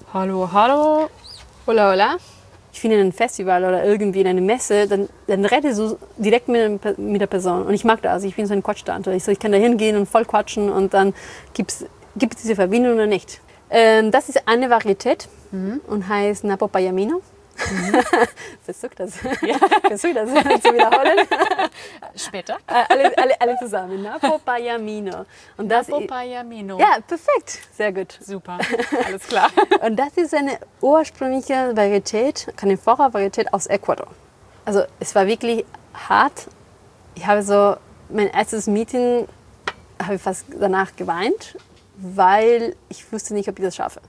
Hallo, hallo. Hola, hola. Ich finde, in einem Festival oder irgendwie in einer Messe, dann redest du direkt mit der Person. Und ich mag das. Ich bin so ein Quatschstante. Ich kann da hingehen und voll quatschen und dann gibt es diese Verbindung oder nicht. Das ist eine Varietät und heißt Napo Payamino. Versuch das. Ja. Versuch das zu wiederholen. Später. Alle zusammen. Napo Payamino. Napo Payamino. Ja, perfekt. Sehr gut. Super. Alles klar. Und das ist eine ursprüngliche Varietät, eine Vorratsvarietät aus Ecuador. Also es war wirklich hart. Ich habe so mein erstes Meeting, habe ich fast danach geweint, weil ich wusste nicht, ob ich das schaffe.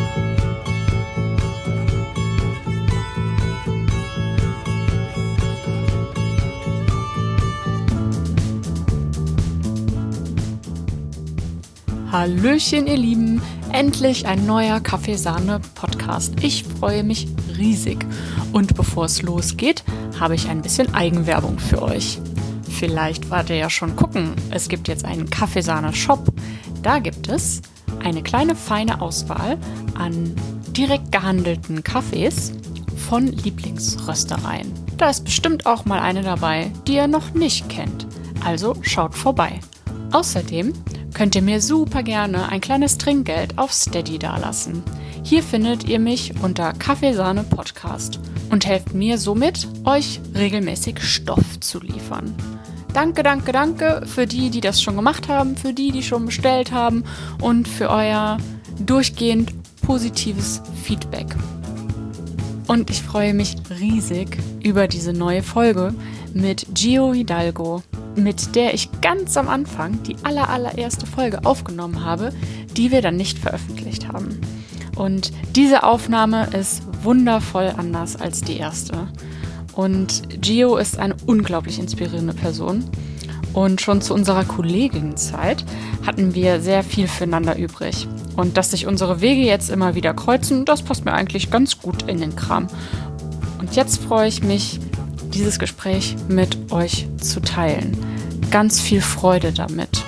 Hallöchen, ihr Lieben. Endlich ein neuer Kaffeesahne-Podcast. Ich freue mich riesig. Und bevor es losgeht, habe ich ein bisschen Eigenwerbung für euch. Vielleicht wart ihr ja schon gucken. Es gibt jetzt einen Kaffeesahne-Shop. Da gibt es eine kleine, feine Auswahl an direkt gehandelten Kaffees von Lieblingsröstereien. Da ist bestimmt auch mal eine dabei, die ihr noch nicht kennt. Also schaut vorbei. Außerdem könnt ihr mir super gerne ein kleines Trinkgeld auf Steady dalassen. Hier findet ihr mich unter Kaffeesahne Podcast und helft mir somit, euch regelmäßig Stoff zu liefern. Danke, danke, danke für die das schon gemacht haben, für die schon bestellt haben und für euer durchgehend positives Feedback. Und ich freue mich riesig über diese neue Folge mit Gio Hidalgo, mit der ich ganz am Anfang die allererste Folge aufgenommen habe, die wir dann nicht veröffentlicht haben. Und diese Aufnahme ist wundervoll anders als die erste. Und Gio ist eine unglaublich inspirierende Person. Und schon zu unserer Kolleginnenzeit hatten wir sehr viel füreinander übrig. Und dass sich unsere Wege jetzt immer wieder kreuzen, das passt mir eigentlich ganz gut in den Kram. Und jetzt freue ich mich, dieses Gespräch mit euch zu teilen. Ganz viel Freude damit.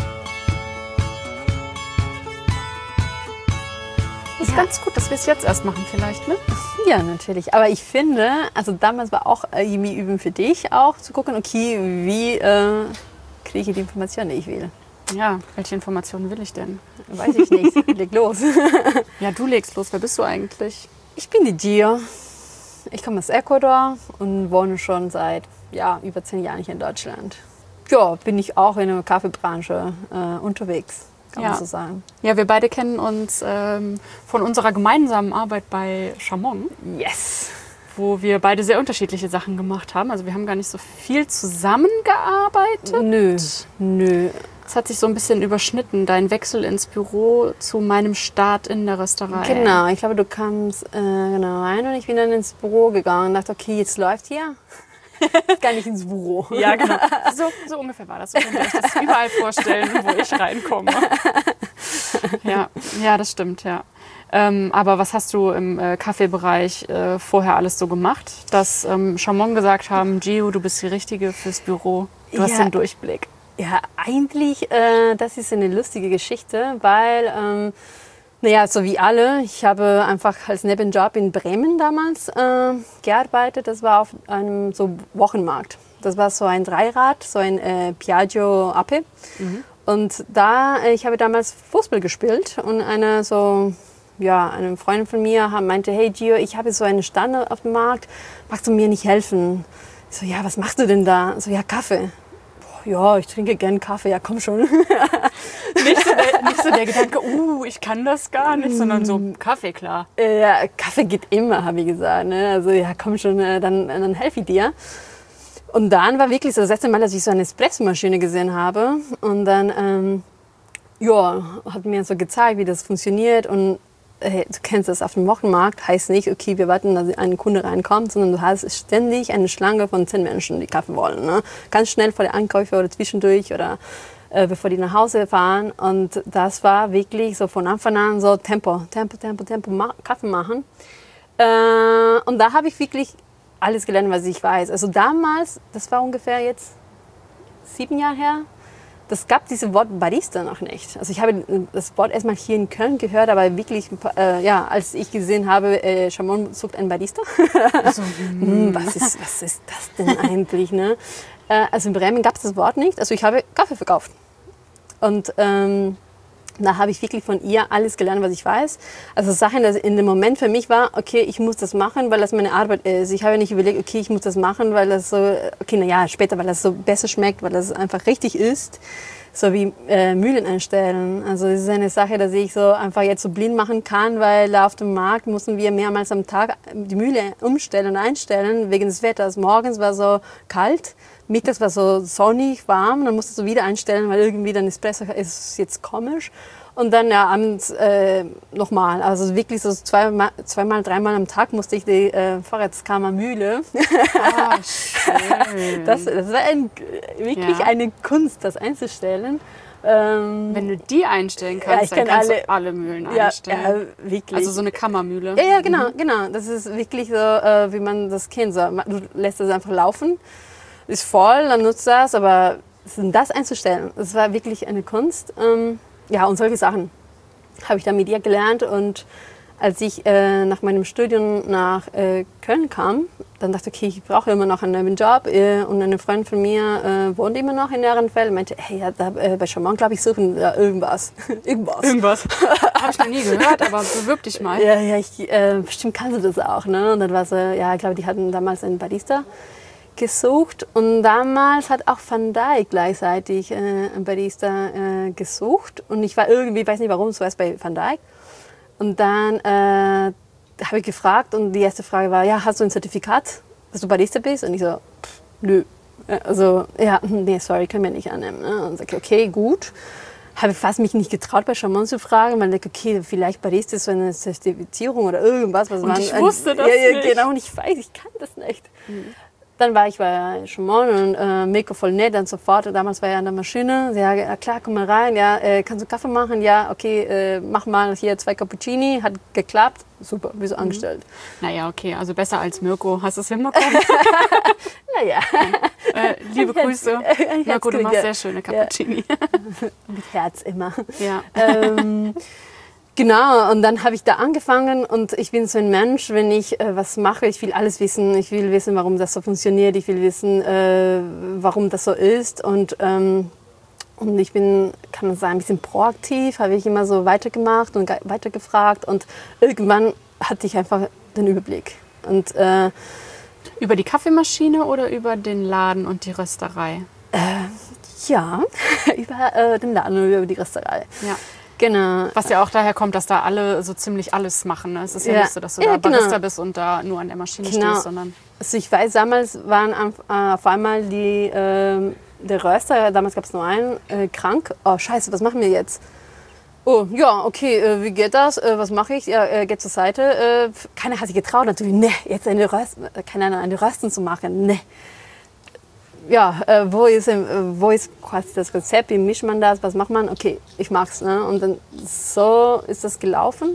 Ist ganz gut, dass wir es jetzt erst machen vielleicht, ne? Ja, natürlich. Aber ich finde, also damals war auch irgendwie üben für dich auch zu gucken, okay, wie kriege ich die Informationen, die ich will. Ja, welche Informationen will ich denn? Weiß ich nicht. Leg los. Ja, du legst los. Wer bist du eigentlich? Ich bin die Gio. Ich komme aus Ecuador und wohne schon seit über 10 Jahren hier in Deutschland. Ja, bin ich auch in der Kaffeebranche unterwegs, kann man so sagen. Ja, wir beide kennen uns von unserer gemeinsamen Arbeit bei Chamon. Yes! Wo wir beide sehr unterschiedliche Sachen gemacht haben. Also wir haben gar nicht so viel zusammengearbeitet. Nö. Es hat sich so ein bisschen überschnitten, dein Wechsel ins Büro zu meinem Start in der Rösterei. Genau, ich glaube, du kamst rein und ich bin dann ins Büro gegangen und dachte, okay, jetzt läuft hier. Jetzt kann ich ins Büro. Ja, genau. So ungefähr war das. So könnt ihr euch das überall vorstellen, wo ich reinkomme. Ja, das stimmt, ja. Aber was hast du im Kaffeebereich vorher alles so gemacht? Dass Chamon gesagt haben, Gio, du bist die Richtige fürs Büro. Du hast den Durchblick. Ja, eigentlich, das ist eine lustige Geschichte, weil, so wie alle, ich habe einfach als Nebenjob in Bremen damals gearbeitet. Das war auf einem so Wochenmarkt. Das war so ein Dreirad, so ein Piaggio Ape. Mhm. Und ich habe damals Fußball gespielt und eine Freundin von mir meinte, hey Gio, ich habe so einen Stand auf dem Markt, magst du mir nicht helfen? Ich so, ja, was machst du denn da? So, ja, Kaffee. Ja, ich trinke gern Kaffee, ja komm schon. Nicht so der Gedanke, ich kann das gar nicht, sondern so Kaffee, klar. Ja, Kaffee geht immer, habe ich gesagt. Ne? Also ja, komm schon, dann helfe ich dir. Und dann war wirklich so das letzte Mal, dass ich so eine Espressomaschine gesehen habe. Und dann hat mir so gezeigt, wie das funktioniert. Und du kennst das auf dem Wochenmarkt, heißt nicht, okay, wir warten, dass ein Kunde reinkommt, sondern du hast ständig eine Schlange von 10 Menschen, die Kaffee wollen. Ne? Ganz schnell vor der Ankäufe oder zwischendurch oder bevor die nach Hause fahren. Und das war wirklich so von Anfang an so Tempo, Kaffee machen. Und da habe ich wirklich alles gelernt, was ich weiß. Also damals, das war ungefähr jetzt 7 Jahre her, das gab dieses Wort Barista noch nicht. Also ich habe das Wort erstmal hier in Köln gehört, aber wirklich, als ich gesehen habe, Chamon sucht einen Barista. Also, Was ist das denn eigentlich? Ne? Also in Bremen gab es das Wort nicht. Also ich habe Kaffee verkauft. Und da habe ich wirklich von ihr alles gelernt, was ich weiß. Also Sachen, dass in dem Moment für mich war, okay, ich muss das machen, weil das meine Arbeit ist. Ich habe nicht überlegt, okay, ich muss das machen, weil das so, okay, naja, später, weil das so besser schmeckt, weil das einfach richtig ist. So wie Mühlen einstellen. Also das ist eine Sache, dass ich so einfach jetzt so blind machen kann, weil auf dem Markt mussten wir mehrmals am Tag die Mühle umstellen und einstellen, wegen des Wetters. Morgens war so kalt, mittags war so sonnig, warm, dann musstest du wieder einstellen, weil irgendwie dein Espresso ist jetzt komisch. Und dann ja, abends nochmal. Also wirklich so zweimal, dreimal am Tag musste ich die Vorratskammermühle. Ah, schön. Das war wirklich eine Kunst, das einzustellen. Wenn du die einstellen kannst, dann kannst du alle Mühlen einstellen. Ja, wirklich. Also so eine Kammermühle. Ja, genau. Das ist wirklich so, wie man das kennt. So, du lässt das einfach laufen, ist voll, dann nutzt das, aber das einzustellen, das war wirklich eine Kunst. Ja, und solche Sachen habe ich dann mit ihr gelernt. Und als ich nach meinem Studium nach Köln kam, dann dachte ich, okay, ich brauche immer noch einen neuen Job. Und eine Freundin von mir wohnt immer noch in Ehrenfeld und meinte, hey, ja, bei Chamon, glaube ich, suchen irgendwas. Irgendwas. Habe ich noch nie gehört, aber bewirb dich mal. Ja, bestimmt kannst du das auch. Ne? Und dann war so, ja, ich glaube, die hatten damals einen Barista gesucht. Und damals hat auch Van Dijk gleichzeitig einen Barista gesucht. Und ich war irgendwie, weiß nicht warum, zuerst bei Van Dijk. Und dann habe ich gefragt und die erste Frage war, ja, hast du ein Zertifikat, dass du Barista bist? Und ich so, nö. Also, ja, nee, sorry, können wir nicht annehmen. Ne? Und sage, okay, gut. Habe fast mich nicht getraut, bei Chamon zu fragen, weil ich dachte, okay, vielleicht Barista ist so eine Zertifizierung oder irgendwas. Was und ich wusste das nicht. Ja, genau, und ich weiß, ich kann das nicht. Dann war ich bei Chamon und Mirko voll nett, dann sofort. Damals war er an der Maschine. Sie hat ja klar, komm mal rein. Ja, kannst du Kaffee machen? Ja, okay, mach mal hier 2 Cappuccini. Hat geklappt. Super, wie so angestellt. Naja, okay, also besser als Mirko. Hast du es hinbekommen? Naja. Liebe Grüße. Mirko, du machst sehr schöne Cappuccini. Ja. Mit Herz immer. Ja. Genau, und dann habe ich da angefangen und ich bin so ein Mensch, wenn ich was mache, ich will alles wissen. Ich will wissen, warum das so funktioniert. Ich will wissen, warum das so ist. Und ich bin, kann man sagen, ein bisschen proaktiv, habe ich immer so weitergemacht und weitergefragt. Und irgendwann hatte ich einfach den Überblick. Und, über die Kaffeemaschine oder über den Laden und die Rösterei? Ja, über den Laden und über die Rösterei. Ja. Genau. Was ja auch daher kommt, dass da alle so ziemlich alles machen. Ne? Es ist ja nicht so, dass du da Barista bist und da nur an der Maschine stehst, sondern... Also ich weiß, damals waren auf einmal der Röster, damals gab es nur einen, krank. Oh scheiße, was machen wir jetzt? Oh, ja, okay, wie geht das? Was mache ich? Ja, geht zur Seite. Keiner hat sich getraut natürlich, ne, jetzt eine Rösten zu machen, ne. Ja, wo ist quasi das Rezept, wie mischt man das, was macht man? Okay, ich mach's. Ne? Und dann so ist das gelaufen.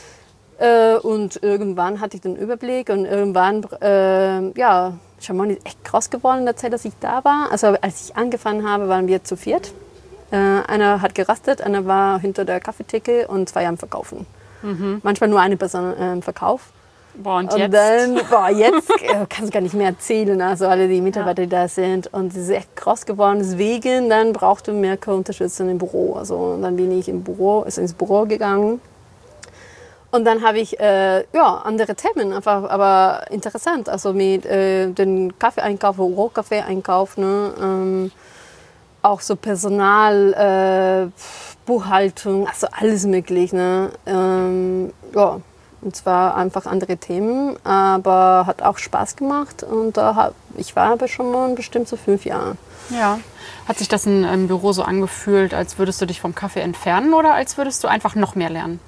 Und irgendwann hatte ich den Überblick und irgendwann, Chamon ist echt groß geworden in der Zeit, dass ich da war. Also als ich angefangen habe, waren wir zu viert. Einer hat gerastet, einer war hinter der Kaffeetheke und 2 am Verkaufen. Manchmal nur eine Person im Verkauf. Boah, und jetzt? Jetzt kannst du gar nicht mehr erzählen, also alle die Mitarbeiter, die da sind. Und es ist echt krass geworden. Deswegen dann brauchte Mirko Unterstützung im Büro. Also dann bin ich ins Büro gegangen. Und dann habe ich andere Themen, einfach, aber interessant. Also mit den Kaffeeeinkauf, Rohkaffeeeinkauf, ne? Auch so Personal, Buchhaltung, also alles möglich. Ne? Und zwar einfach andere Themen, aber hat auch Spaß gemacht. Und ich war aber schon mal bestimmt so 5 Jahre. Ja. Hat sich das im Büro so angefühlt, als würdest du dich vom Kaffee entfernen oder als würdest du einfach noch mehr lernen?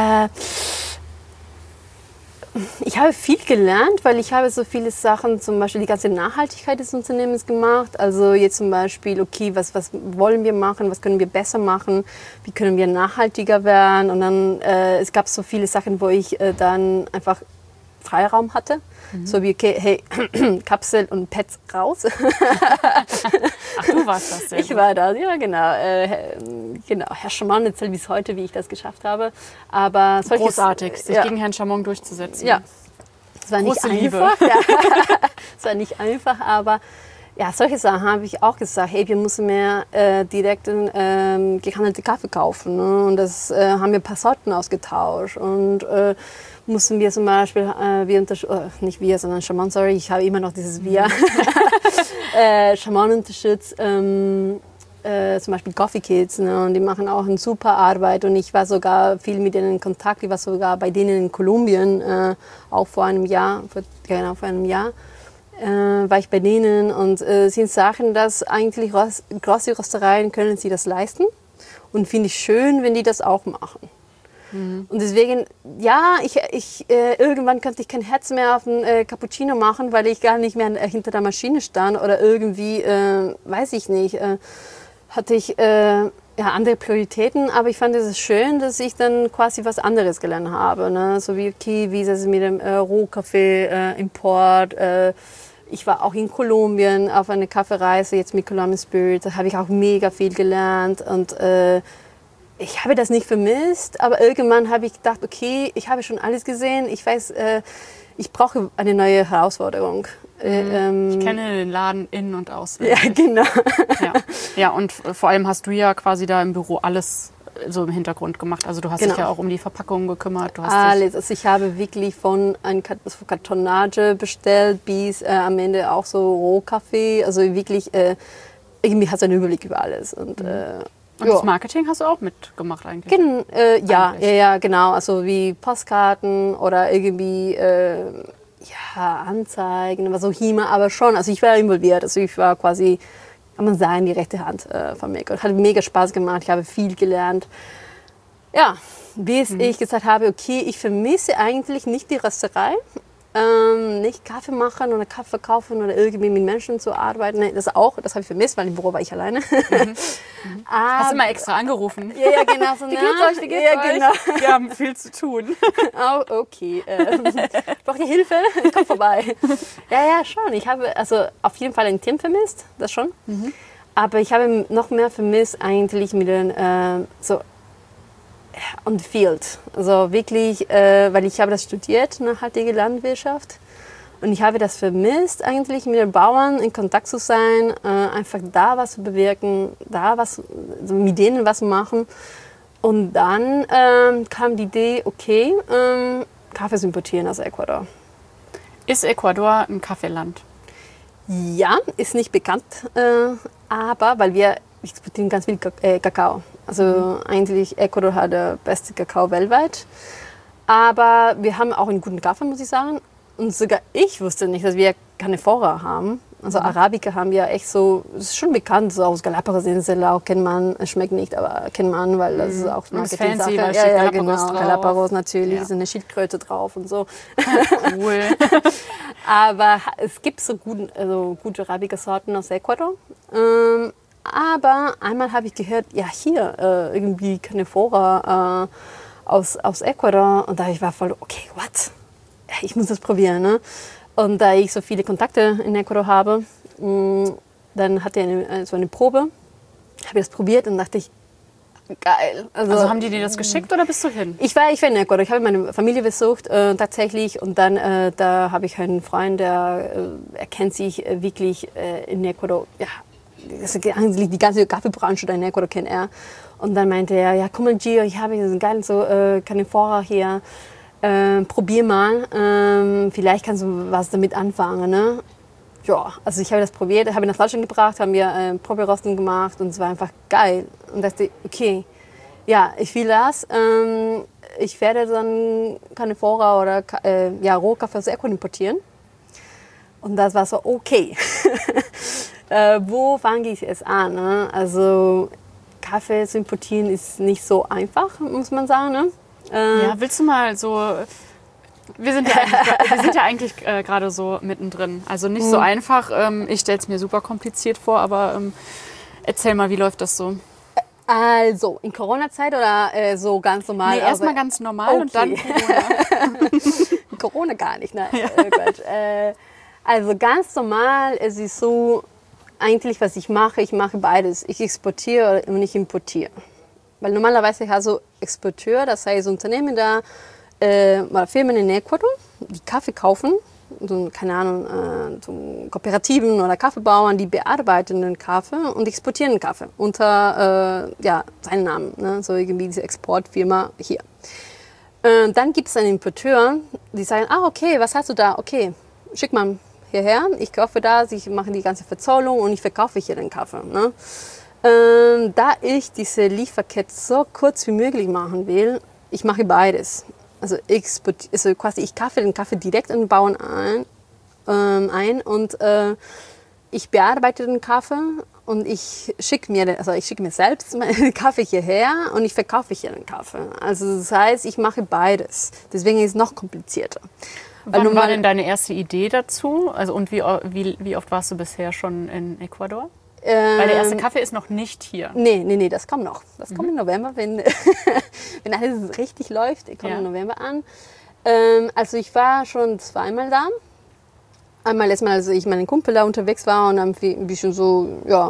Ich habe viel gelernt, weil ich habe so viele Sachen, zum Beispiel die ganze Nachhaltigkeit des Unternehmens gemacht. Also jetzt zum Beispiel, okay, was wollen wir machen, was können wir besser machen, wie können wir nachhaltiger werden. Und dann, es gab so viele Sachen, wo ich dann einfach Freiraum hatte. So wie, okay, hey, Kapsel und Pets raus. Ach, du warst das Ich war da, ja genau. Genau, Herr Schaman erzählt bis heute, wie ich das geschafft habe. Aber großartig, sich gegen Herrn Schaman durchzusetzen. Ja, es war nicht einfach. Ja. Es war nicht einfach, aber ja, solche Sachen habe ich auch gesagt. Hey, wir müssen mehr direkt gehandelte Kaffee kaufen. Ne? Und das haben wir ein paar Sorten ausgetauscht. Und mussten wir zum Beispiel, nicht wir, sondern Schaman, sorry, ich habe immer noch dieses Wir. Schaman unterstützt zum Beispiel Coffee Kids, ne? Und die machen auch eine super Arbeit. Und ich war sogar viel mit denen in Kontakt. Ich war sogar bei denen in Kolumbien, auch vor einem Jahr, war ich bei denen. Und sind Sachen, dass eigentlich große Röstereien können sie das leisten. Und finde ich schön, wenn die das auch machen. Und deswegen, ja, irgendwann konnte ich kein Herz mehr auf einen Cappuccino machen, weil ich gar nicht mehr hinter der Maschine stand oder irgendwie, weiß ich nicht, hatte ich andere Prioritäten. Aber ich fand es schön, dass ich dann quasi was anderes gelernt habe, ne? So wie Kiwis, also mit dem Rohkaffee-Import. Ich war auch in Kolumbien auf einer Kaffeereise, jetzt mit Colombian Spirit. Da habe ich auch mega viel gelernt und ich habe das nicht vermisst, aber irgendwann habe ich gedacht, okay, ich habe schon alles gesehen. Ich weiß, ich brauche eine neue Herausforderung. Ich kenne den Laden in- und auswendig. Ja, genau. Ja, und vor allem hast du ja quasi da im Büro alles so im Hintergrund gemacht. Also du hast dich ja auch um die Verpackungen gekümmert. Du hast alles. Also ich habe wirklich von Kartonage bestellt bis amEnde auch so Rohkaffee. Also wirklich, irgendwie hast du einen Überblick über alles. Und das Marketing hast du auch mitgemacht eigentlich? Ja, genau. Also wie Postkarten oder irgendwie Anzeigen, was auch immer, aber schon. Also ich war involviert. Also ich war quasi, kann man sagen, die rechte Hand von mir. Hat mega Spaß gemacht. Ich habe viel gelernt. Ja, bis ich gesagt habe, okay, ich vermisse eigentlich nicht die Rösterei. Nicht Kaffee machen oder Kaffee verkaufen oder irgendwie mit Menschen zu arbeiten. Nee, das habe ich vermisst, weil im Büro war ich alleine. Hast du immer extra angerufen? Ja, genau. So, wie geht's euch? Wie geht's euch? Genau. Wir haben viel zu tun. Oh, okay. Braucht ihr Hilfe? Komm vorbei. Ja, schon. Ich habe also auf jeden Fall ein Team vermisst, das schon. Aber ich habe noch mehr vermisst eigentlich mit den on the field. Also wirklich, weil ich habe das studiert, nachhaltige Landwirtschaft. Und ich habe das vermisst, eigentlich mit den Bauern in Kontakt zu sein, einfach da was zu bewirken, mit denen was zu machen. Und dann kam die Idee, okay, Kaffee zu importieren aus Ecuador. Ist Ecuador ein Kaffeeland? Ja, ist nicht bekannt, aber weil wir exportieren ganz viel Kakao. Also eigentlich Ecuador hat der beste Kakao weltweit. Aber wir haben auch einen guten Kaffee, muss ich sagen. Und sogar ich wusste nicht, dass wir Canephora haben. Also Arabica haben wir echt so, das ist schon bekannt, so aus Galapagos-Inseln auch kennt man, es schmeckt nicht, aber kennt man, weil das ist auch Marketing-Sache. Ja, genau, Galapagos natürlich, ist eine Schildkröte drauf und so. Cool. Aber es gibt so gute Arabica-Sorten aus Ecuador. Aber einmal habe ich gehört, ja hier, irgendwie Canephora aus Ecuador. Und da war voll, okay, what? Ich muss das probieren, ne? Und da ich so viele Kontakte in Ecuador habe, dann hatte ich so eine Probe, habe ich das probiert und dachte ich, geil. Also haben die dir das geschickt oder bist du hin? Ich war in Ecuador, ich habe meine Familie besucht tatsächlich und dann da habe ich einen Freund, der kennt sich wirklich in Ecuador, ja, die ganze Kaffeebranche in Ecuador kennt er. Und dann meinte er, ja komm mal Gio, ich habe einen geilen Canephora hier. Probier mal, vielleicht kannst du was damit anfangen. Ne? Ja, also ich habe das probiert, habe ihn nach Deutschland gebracht, haben wir Proberösten gemacht und es war einfach geil. Und dachte, okay, ja, ich will das. Ich werde dann Canephora oder Rohkaffee aus Ecuador importieren. Und das war so, okay, wo fange ich es an? Ne? Also Kaffee zu importieren ist nicht so einfach, muss man sagen. Ne? Ja, willst du mal so, wir sind ja eigentlich gerade so mittendrin, also nicht so einfach, ich stelle es mir super kompliziert vor, aber erzähl mal, wie läuft das so? Also, in Corona-Zeit oder so ganz normal? Nee, erstmal ganz normal und dann Corona. Corona gar nicht. Nein, Quatsch. Also ganz normal, es ist so, eigentlich was ich mache beides. Ich exportiere und ich importiere. Weil normalerweise hast du Exporteur, das heißt Unternehmen da, oder Firmen in Ecuador, die Kaffee kaufen, so, keine Ahnung, so Kooperativen oder Kaffeebauern, die bearbeiten den Kaffee und exportieren den Kaffee unter seinen Namen, ne? So irgendwie diese Exportfirma hier. Dann gibt es einen Importeur, die sagen, okay, was hast du da? Okay, schick mal hierher, ich kaufe das, ich mache die ganze Verzollung und ich verkaufe hier den Kaffee. Ne? Da ich diese Lieferkette so kurz wie möglich machen will, ich mache beides. Also quasi ich kaufe den Kaffee direkt an den Bauern ein und ich bearbeite den Kaffee und ich schicke mir selbst meinen Kaffee hierher und ich verkaufe hier den Kaffee. Also das heißt, ich mache beides. Deswegen ist es noch komplizierter. Wann war denn deine erste Idee dazu? Also und wie oft warst du bisher schon in Ecuador? Weil der erste Kaffee ist noch nicht hier. Nee, das kommt noch. Das kommt im November, wenn alles richtig läuft. Ich komme im November an. Also ich war schon zweimal da. Einmal erstmal, als ich mit meinem Kumpel da unterwegs war und dann ein bisschen so,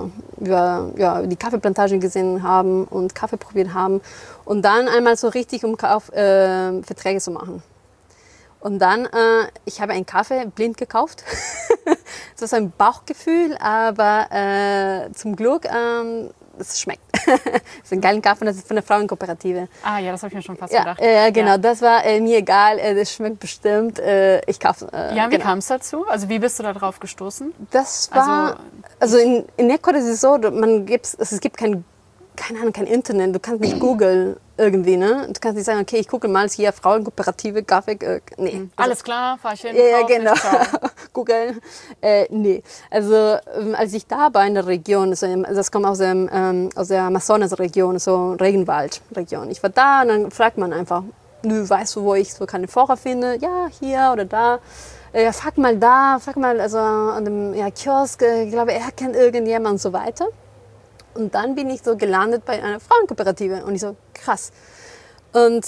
über die Kaffeeplantagen gesehen haben und Kaffee probiert haben. Und dann einmal so richtig, um Verträge zu machen. Und dann, ich habe einen Kaffee blind gekauft. Das war so ein Bauchgefühl, aber zum Glück, es schmeckt. Das ist ein geiler Kaffee, das ist von der Frauenkooperative. Ah ja, das habe ich mir schon fast gedacht. Genau, das war mir egal, das schmeckt bestimmt, ich kaufe wie kam es dazu? Also wie bist du da drauf gestoßen? Das war, also in Ecuador ist es so, es gibt kein Internet, du kannst nicht googeln irgendwie, ne? Du kannst nicht sagen, okay, ich gucke mal hier Frauenkooperative, Kaffee, nee. Alles klar, fahr ich hin, ja, genau. Googeln, nee. Also als ich da war in der Region, das kommt aus der Amazonas-Region, so Regenwald-Region. Ich war da und dann fragt man einfach, weißt du, wo ich so keine Fahrer finde? Ja, hier oder da. Frag mal, also an dem Kiosk, ich glaube, er kennt irgendjemand und so weiter. Und dann bin ich so gelandet bei einer Frauenkooperative und ich so, krass. Und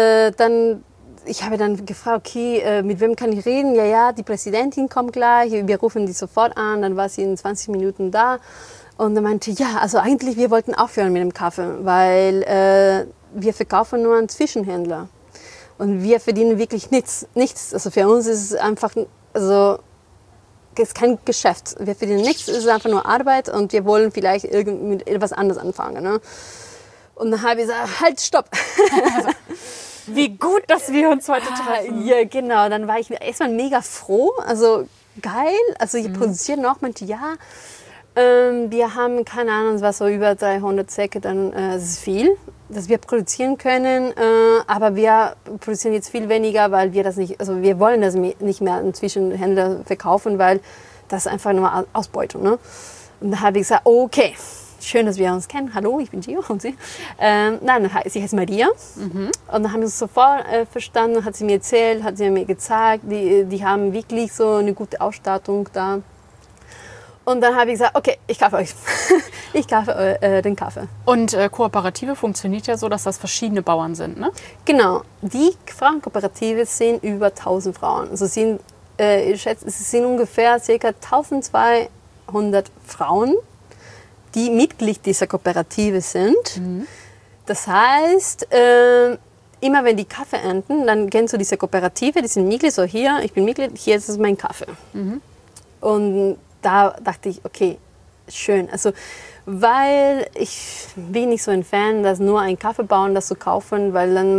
ich habe dann gefragt, okay, mit wem kann ich reden? Ja, die Präsidentin kommt gleich, wir rufen die sofort an, dann war sie in 20 Minuten da. Und dann meinte, ja, also eigentlich, wir wollten aufhören mit dem Kaffee, weil wir verkaufen nur an Zwischenhändler. Und wir verdienen wirklich nichts. Also für uns ist es einfach, also es ist kein Geschäft. Wir verdienen nichts, es ist einfach nur Arbeit und wir wollen vielleicht mit etwas anderes anfangen. Ne? Und dann habe ich gesagt, halt, stopp. Wie gut, dass wir uns heute treffen. Ja, genau. Dann war ich erstmal mega froh. Also geil. Also ich produziere noch, meinte, wir haben, keine Ahnung, es war so über 300 Säcke, dann das ist viel, dass wir produzieren können. Aber wir produzieren jetzt viel weniger, weil wir das nicht, also wir wollen das nicht mehr an Zwischenhändler verkaufen, weil das ist einfach nur Ausbeutung. Ne? Und da habe ich gesagt, okay, schön, dass wir uns kennen. Hallo, ich bin Gio und Sie. Sie heißt Maria. Und dann haben wir uns sofort verstanden, hat sie mir erzählt, hat sie mir gezeigt, die haben wirklich so eine gute Ausstattung da. Und dann habe ich gesagt, okay, ich kaufe euch. Ich kaufe den Kaffee. Und Kooperative funktioniert ja so, dass das verschiedene Bauern sind, ne? Genau. Die Frauenkooperative sind über 1000 Frauen. Also ich schätze, es sind ungefähr ca. 1200 Frauen, die Mitglied dieser Kooperative sind. Das heißt, immer wenn die Kaffee ernten, dann gehen zu dieser Kooperative, die sind Mitglied, so hier, ich bin Mitglied, hier ist mein Kaffee. Und da dachte ich, okay, schön. Also, weil ich bin nicht so ein Fan, dass nur ein Kaffeebauern das zu kaufen, weil dann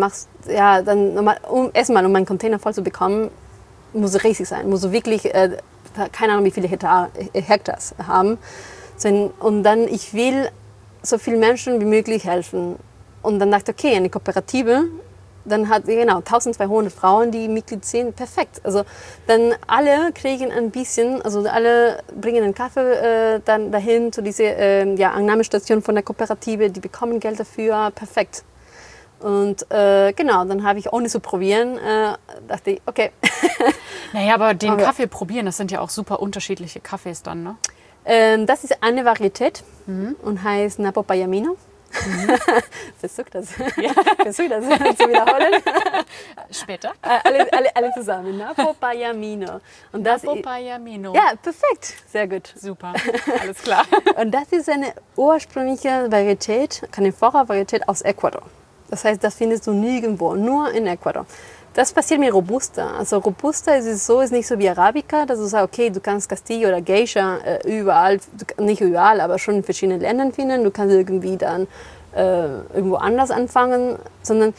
erstmal, um meinen Container voll zu bekommen, muss es riesig sein, muss wirklich, keine Ahnung, wie viele Hektar haben. Und dann, ich will so vielen Menschen wie möglich helfen. Und dann dachte ich, okay, eine Kooperative, dann hat 1200 Frauen, die Mitglied sind, perfekt. Also dann alle kriegen ein bisschen, also alle bringen einen Kaffee dann dahin zu dieser Annahmestation von der Kooperative, die bekommen Geld dafür, perfekt. Und dann habe ich, ohne zu probieren, dachte ich, okay. Naja, aber den Kaffee probieren, das sind ja auch super unterschiedliche Kaffees dann, ne? Das ist eine Varietät und heißt Napo Payamino. Versuch das. Ja. Versuch das zu wiederholen. Später. Alle zusammen. Napopayamino. Und das Napopayamino. Ja, perfekt. Sehr gut. Super. Alles klar. Und das ist eine ursprüngliche Varietät, Canephora-Varietät aus Ecuador. Das heißt, das findest du nirgendwo, nur in Ecuador. Das passiert mit Robusta. Also Robusta ist es so, ist nicht so wie Arabica, dass du sagst, okay, du kannst Castillo oder Geisha überall, nicht überall, aber schon in verschiedenen Ländern finden. Du kannst irgendwie dann irgendwo anders anfangen, sondern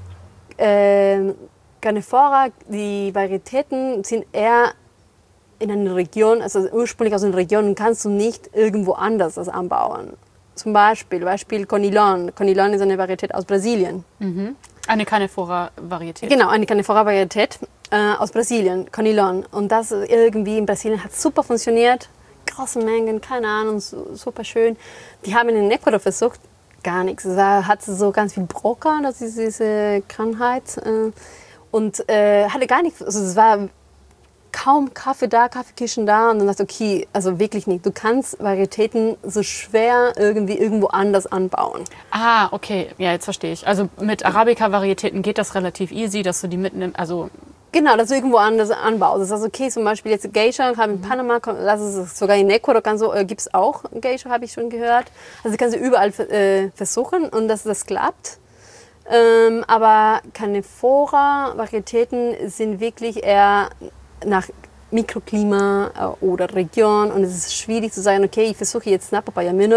Canephora, die Varietäten sind eher in einer Region, also ursprünglich aus einer Region, kannst du nicht irgendwo anders das anbauen. Zum Beispiel Conilon. Conilon ist eine Varietät aus Brasilien. Mhm. Eine Canephora-Varietät. Genau, eine Canephora-Varietät aus Brasilien, Conilon. Und das irgendwie in Brasilien hat super funktioniert. Große Mengen, keine Ahnung, super schön. Die haben in Ecuador versucht, gar nichts. Da hatte so ganz viel Broca, das ist diese Krankheit. Und hatte gar nichts. Also es war kaum Kaffee da, Kaffeekirschen da. Und dann dachte ich, okay, also wirklich nicht. Du kannst Varietäten so schwer irgendwie irgendwo anders anbauen. Ah, okay. Ja, jetzt verstehe ich. Also mit Arabica-Varietäten geht das relativ easy, dass du die mitnimmst. Also genau, dass du irgendwo anders anbaust. Das ist also okay, zum Beispiel jetzt Geisha, habe in Panama, das ist sogar in Ecuador gibt es auch Geisha, habe ich schon gehört. Also kannst du überall versuchen und dass das klappt. Aber Canephora-Varietäten sind wirklich eher nach Mikroklima oder Region und es ist schwierig zu sagen, okay, ich versuche jetzt Napopayamino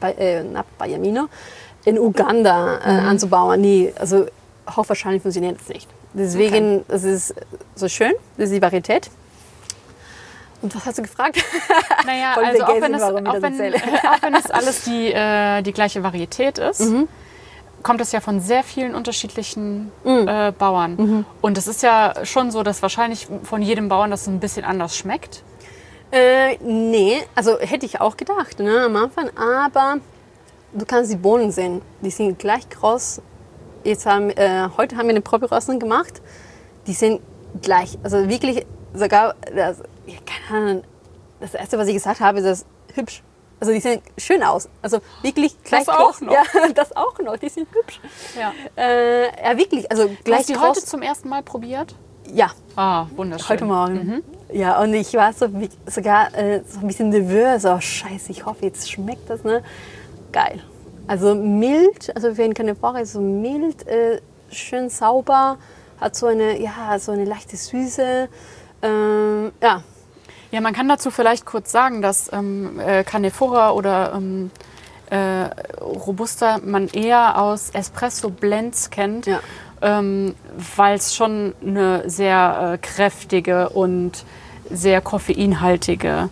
in Uganda anzubauen. Nee, also hochwahrscheinlich funktioniert das nicht. Deswegen, okay. Das ist so schön, das ist die Varietät. Und was hast du gefragt? Naja, also auch wenn es alles die gleiche Varietät ist, kommt es ja von sehr vielen unterschiedlichen Bauern. Mhm. Und es ist ja schon so, dass wahrscheinlich von jedem Bauern das ein bisschen anders schmeckt. Nee, also hätte ich auch gedacht, ne, am Anfang. Aber du kannst die Bohnen sehen, die sind gleich groß. Heute haben wir eine Proberöstung gemacht. Die sind gleich, also wirklich sogar, keine Ahnung, das Erste, was ich gesagt habe, ist das hübsch. Also die sehen schön aus. Also wirklich gleich das auch noch. Ja, das auch noch. Die sind hübsch. Ja, ja wirklich. Also gleich hast du die heute zum ersten Mal probiert? Ja. Ah, wunderschön. Heute Morgen. Mhm. Ja, und ich war sogar so ein bisschen nervös. Oh, scheiße, ich hoffe, jetzt schmeckt das, ne? Geil. Also mild, also für einen Canephora ist so mild, schön sauber, hat so eine leichte Süße. Ja. Ja, man kann dazu vielleicht kurz sagen, dass Canephora oder Robusta man eher aus Espresso-Blends kennt, ja. Weil es schon eine sehr kräftige und sehr koffeinhaltige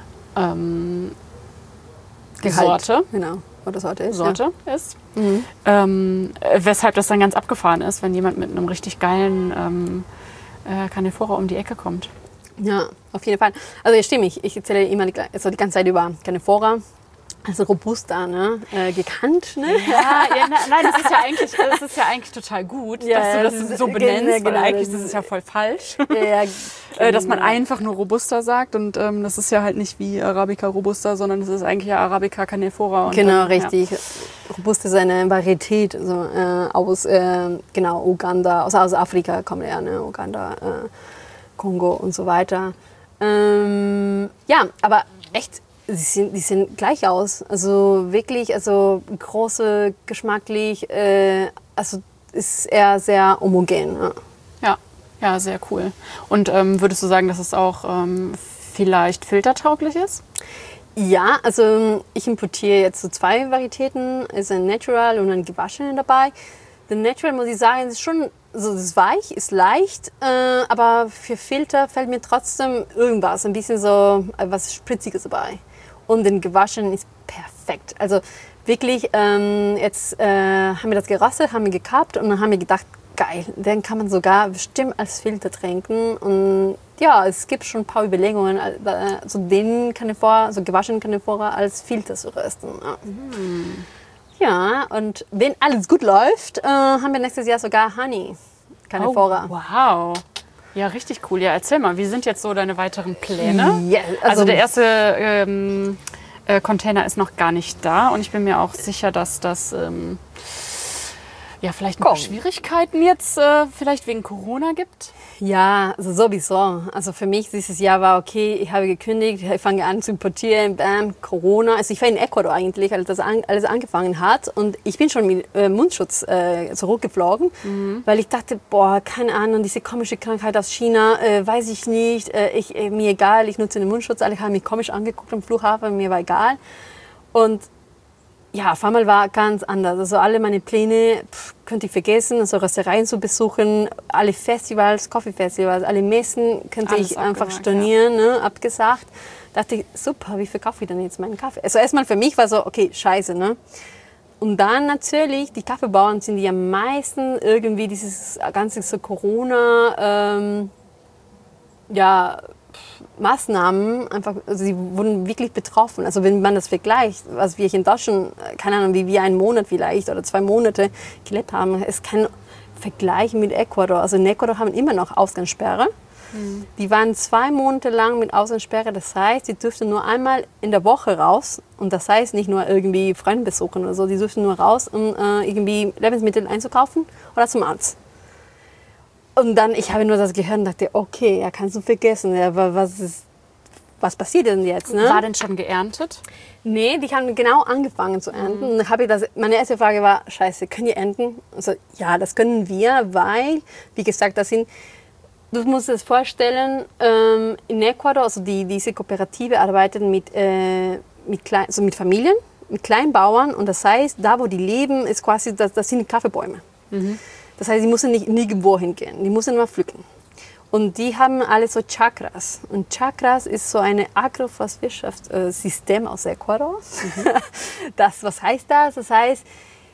Sorte. Genau. Oder Sorte ist. Mhm. Weshalb das dann ganz abgefahren ist, wenn jemand mit einem richtig geilen Canephora um die Ecke kommt. Ja, auf jeden Fall. Also ja, stimmt, ich erzähle immer die ganze Zeit über Canephora. Also Robusta, ne? Gekannt, ne? Nein, das ist ja eigentlich total gut, dass du das so benennst, weil eigentlich das ist ja voll falsch. Ja, dass man einfach nur Robusta sagt und das ist ja halt nicht wie Arabica Robusta, sondern das ist eigentlich ja Arabica Canephora. Und genau, richtig. Ja. Robusta ist eine Varietät aus Uganda, aus Afrika kommt er, ne? Uganda, Kongo und so weiter. Ja, aber echt, die sehen gleich aus. Also wirklich, also große, geschmacklich, also ist eher sehr homogen. Ja, sehr cool. Und würdest du sagen, dass es auch vielleicht filtertauglich ist? Ja, also ich importiere jetzt so 2 Varietäten. Es ist ein Natural und ein Gewaschene dabei. Der Natural, muss ich sagen, ist schon, also das ist weich, ist leicht, aber für Filter fällt mir trotzdem irgendwas, ein bisschen so was Spritziges dabei. Und den Gewaschenen ist perfekt. Also wirklich, jetzt haben wir das geröstet, haben wir gekappt und dann haben wir gedacht, geil, den kann man sogar bestimmt als Filter trinken. Und ja, es gibt schon ein paar Überlegungen, so den Canephora, so gewaschenen Canephora als Filter zu rösten. Ja. Ja, und wenn alles gut läuft, haben wir nächstes Jahr sogar Honey Canephora. Oh, wow. Ja, richtig cool. Ja, erzähl mal, wie sind jetzt so deine weiteren Pläne? Ja, also der erste Container ist noch gar nicht da und ich bin mir auch sicher, dass das vielleicht noch Schwierigkeiten jetzt vielleicht wegen Corona gibt. Ja, also sowieso. Also für mich dieses Jahr war okay, ich habe gekündigt, ich fange an zu importieren, bam, Corona. Also ich war in Ecuador eigentlich, als das alles angefangen hat und ich bin schon mit Mundschutz zurückgeflogen, weil ich dachte, boah, keine Ahnung, diese komische Krankheit aus China, weiß ich nicht, mir egal, ich nutze den Mundschutz. Alle haben mich komisch angeguckt am Flughafen, mir war egal. Und ja, auf einmal war ganz anders. Also alle meine Pläne könnte ich vergessen, also Röstereien zu besuchen, alle Festivals, Coffee-Festivals, alle Messen könnte ich einfach stornieren, ne, abgesagt. Dachte ich, super, wie verkaufe ich denn jetzt meinen Kaffee? Also erstmal für mich war so, okay, scheiße, ne? Und dann natürlich, die Kaffeebauern sind die am meisten irgendwie dieses ganze so Corona, Maßnahmen einfach, also sie wurden wirklich betroffen. Also wenn man das vergleicht, was wir hier in Deutschland, keine Ahnung, wie wir einen Monat vielleicht oder 2 Monate gelebt haben, ist kein Vergleich mit Ecuador. Also in Ecuador haben wir immer noch Ausgangssperre. Die waren 2 Monate lang mit Ausgangssperre. Das heißt, sie dürften nur einmal in der Woche raus. Und das heißt nicht nur irgendwie Freunde besuchen oder so. Die dürften nur raus, um irgendwie Lebensmittel einzukaufen oder zum Arzt. Und dann, ich habe nur das gehört und dachte, okay, ja, kannst du vergessen. Ja, was passiert denn jetzt? Ne? War denn schon geerntet? Nee, die haben genau angefangen zu ernten. Und dann habe ich meine erste Frage war, scheiße, können die ernten? Also, ja, das können wir, weil, wie gesagt, du musst dir das vorstellen, in Ecuador, also diese Kooperative arbeitet mit Familien, mit Kleinbauern. Und das heißt, da wo die leben, ist quasi, das sind die Kaffeebäume. Das heißt, die müssen nicht nirgendwo hingehen, die müssen immer pflücken. Und die haben alle so Chakras. Und Chakras ist so ein Agroforstwirtschaftssystem aus Ecuador. Was heißt das? Das heißt,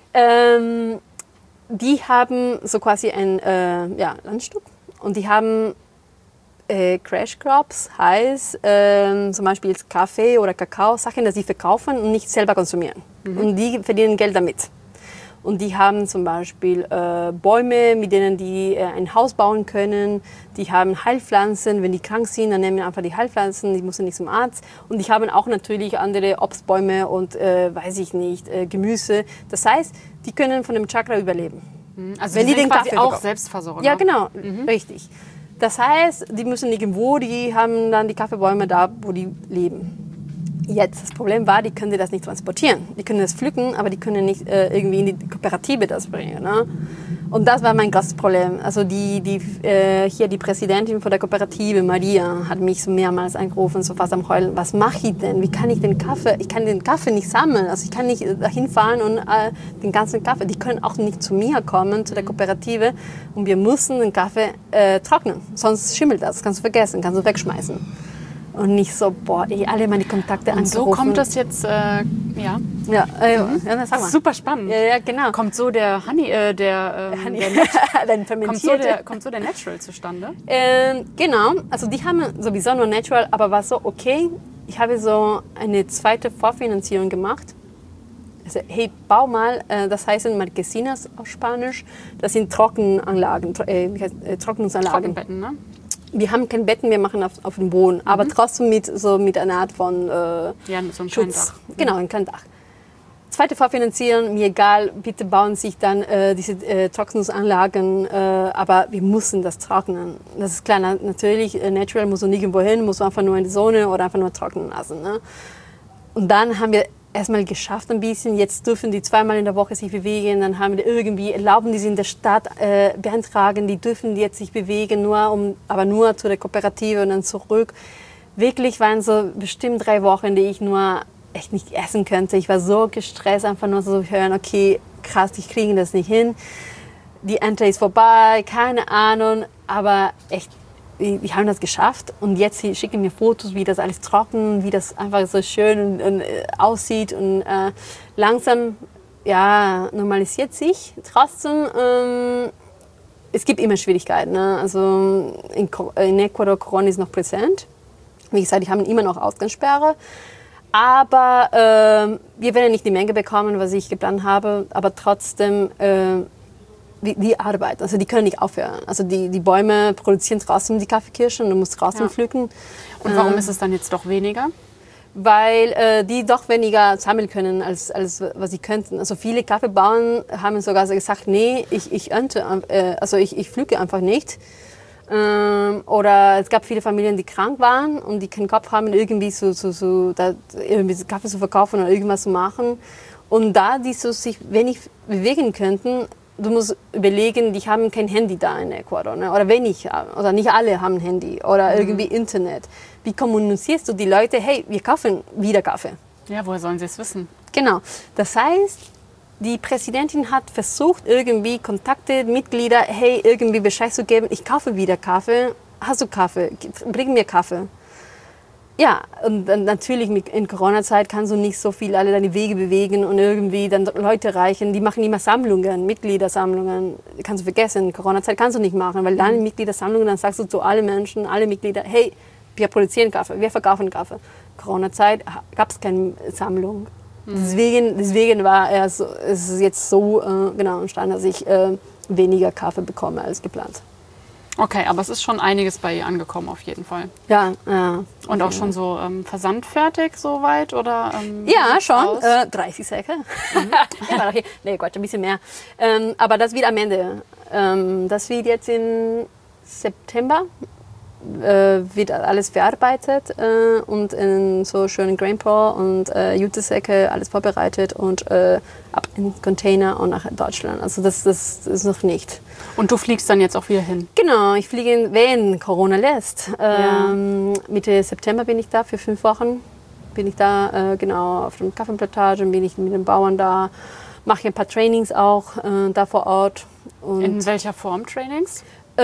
die haben so quasi ein Landstück und die haben Crash Crops, heißt zum Beispiel Kaffee oder Kakao, Sachen, die sie verkaufen und nicht selber konsumieren. Und die verdienen Geld damit. Und die haben zum Beispiel Bäume, mit denen die ein Haus bauen können. Die haben Heilpflanzen. Wenn die krank sind, dann nehmen wir einfach die Heilpflanzen. Die müssen nicht zum Arzt. Und die haben auch natürlich andere Obstbäume und, Gemüse. Das heißt, die können von dem Chakra überleben. Also wenn die den quasi Kaffee auch verkaufen. Selbstversorger. Ja, genau. Richtig. Das heißt, die müssen nirgendwo, die haben dann die Kaffeebäume da, wo die leben. Jetzt, das Problem war, die können das nicht transportieren. Die können das pflücken, aber die können nicht irgendwie in die Kooperative das bringen. Ne? Und das war mein großes Problem. Also hier die Präsidentin von der Kooperative, Maria, hat mich so mehrmals angerufen, so fast am Heulen. Was mache ich denn? Wie kann ich den Kaffee? Ich kann den Kaffee nicht sammeln. Also ich kann nicht dahin fahren und den ganzen Kaffee. Die können auch nicht zu mir kommen, zu der Kooperative. Und wir müssen den Kaffee trocknen. Sonst schimmelt das. Kannst du vergessen, kannst du wegschmeißen. Und nicht so, alle meine Kontakte angerufen. Und so kommt das jetzt, sag mal. Super spannend. Ja, genau. Kommt so der kommt so der Natural zustande? Genau, also die haben sowieso nur Natural, aber war so okay. Ich habe so eine zweite Vorfinanzierung gemacht. Also, hey, bau mal, das heißen Marquesinas auf Spanisch. Das sind Trockenanlagen, Trocknungsanlagen. Trockenbetten, ne? Wir haben kein Betten, wir machen auf dem Boden, aber trotzdem mit einer Art von so einem Schutz. kleinen Dach. Genau, ein kleines Dach. Zweite vorfinanzieren, mir egal, bitte bauen sich dann diese Trocknungsanlagen, aber wir müssen das trocknen. Das ist klar, natürlich, natural muss man nirgendwo hin, muss man einfach nur in die Sonne oder einfach nur trocknen lassen. Ne? Und dann haben wir erstmal geschafft ein bisschen, jetzt dürfen die 2-mal in der Woche sich bewegen, dann haben wir irgendwie, erlauben die sie in der Stadt beantragen, die dürfen jetzt sich bewegen, aber nur zu der Kooperative und dann zurück. Wirklich waren so bestimmt 3 Wochen, die ich nur echt nicht essen könnte. Ich war so gestresst, einfach nur so hören, okay, krass, die kriegen das nicht hin. Die Ernte ist vorbei, keine Ahnung, aber echt, wir haben das geschafft und jetzt sie schicken mir Fotos, wie das alles trocken, wie das einfach so schön und aussieht und langsam normalisiert sich. Trotzdem, es gibt immer Schwierigkeiten. Ne? Also in Ecuador Corona ist noch präsent. Wie gesagt, die haben immer noch Ausgangssperre. Aber wir werden nicht die Menge bekommen, was ich geplant habe, aber trotzdem die Arbeit, also die können nicht aufhören. Also die Bäume produzieren trotzdem die Kaffeekirschen und du musst trotzdem pflücken. Und warum ist es dann jetzt doch weniger? weil die doch weniger sammeln können, als was sie könnten. Also viele Kaffeebauern haben sogar gesagt, nee, ich pflücke einfach nicht. Oder es gab viele Familien, die krank waren und die keinen Kopf haben, irgendwie irgendwie Kaffee zu verkaufen oder irgendwas zu machen. Und da die so sich wenig bewegen könnten, du musst überlegen, die haben kein Handy da in Ecuador, ne? Oder wenig, oder nicht alle haben ein Handy oder irgendwie Internet. Wie kommunizierst du die Leute, hey, wir kaufen wieder Kaffee? Ja, woher sollen sie es wissen? Genau. Das heißt, die Präsidentin hat versucht, irgendwie Kontakte, Mitglieder, hey, irgendwie Bescheid zu geben, ich kaufe wieder Kaffee, hast du Kaffee, bring mir Kaffee. Ja, und dann natürlich in Corona-Zeit kannst du nicht so viel alle deine Wege bewegen und irgendwie dann Leute erreichen. Die machen immer Sammlungen, Mitgliedersammlungen. Kannst du vergessen, in Corona-Zeit kannst du nicht machen, weil dann Mitgliedersammlungen, dann sagst du zu allen Menschen, alle Mitglieder, hey, wir produzieren Kaffee, wir verkaufen Kaffee. Corona-Zeit gab es keine Sammlung. Deswegen war es ist jetzt so entstanden, dass ich weniger Kaffee bekomme als geplant. Okay, aber es ist schon einiges bei ihr angekommen auf jeden Fall. Ja. Und auch schon so versandfertig soweit? Oder, ja, schon. 30 Säcke. Nee, Quatsch, ein bisschen mehr. Aber das wird am Ende. Das wird jetzt im September. Wird alles verarbeitet und in so schönen Grainpro und Jutesäcke alles vorbereitet und ab in den Container und nach Deutschland. Also das ist noch nicht. Und du fliegst dann jetzt auch wieder hin? Genau, ich fliege, wenn Corona lässt. Mitte September bin ich da für 5 Wochen. Bin ich da auf der Kaffeeplantage, bin ich mit den Bauern da, mache ein paar Trainings auch da vor Ort. Und in welcher Form Trainings?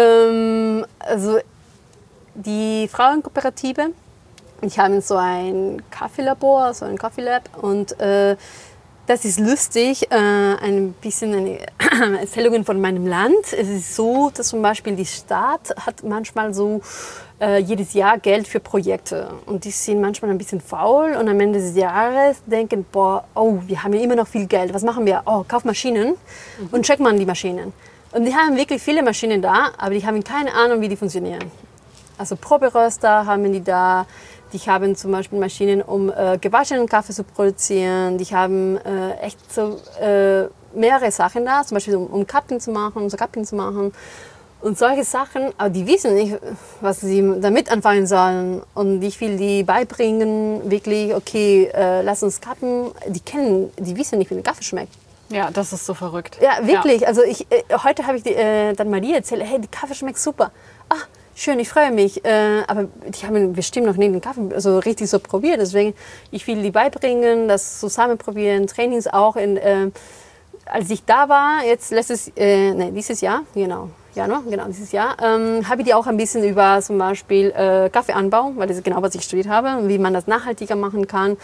Also die Frauenkooperative. Ich habe so ein Kaffeelabor, so ein Coffee Lab und das ist lustig, ein bisschen Erzählungen von meinem Land. Es ist so, dass zum Beispiel die Stadt hat manchmal so jedes Jahr Geld für Projekte und die sind manchmal ein bisschen faul und am Ende des Jahres denken, wir haben ja immer noch viel Geld, was machen wir? Oh, kauf Maschinen und check mal die Maschinen. Und die haben wirklich viele Maschinen da, aber die haben keine Ahnung, wie die funktionieren. Also Proberöster haben die da, die haben zum Beispiel Maschinen, um gewaschenen Kaffee zu produzieren. Die haben echt so mehrere Sachen da, zum Beispiel um Cupping zu machen. Und solche Sachen, aber die wissen nicht, was sie damit anfangen sollen. Und ich will die beibringen, wirklich, okay, lass uns cuppen. Die wissen nicht, wie der Kaffee schmeckt. Ja, das ist so verrückt. Ja, wirklich. Ja. Also heute habe ich dann Maria erzählt, hey, der Kaffee schmeckt super. Schön, ich freue mich. Aber die haben bestimmt noch nie den Kaffee so richtig so probiert. Deswegen, ich will die beibringen, das zusammen probieren, Trainings auch. Als ich da war, dieses Jahr, dieses Jahr, habe ich die auch ein bisschen über zum Beispiel Kaffeeanbau, weil das ist genau, was ich studiert habe, wie man das nachhaltiger machen kann.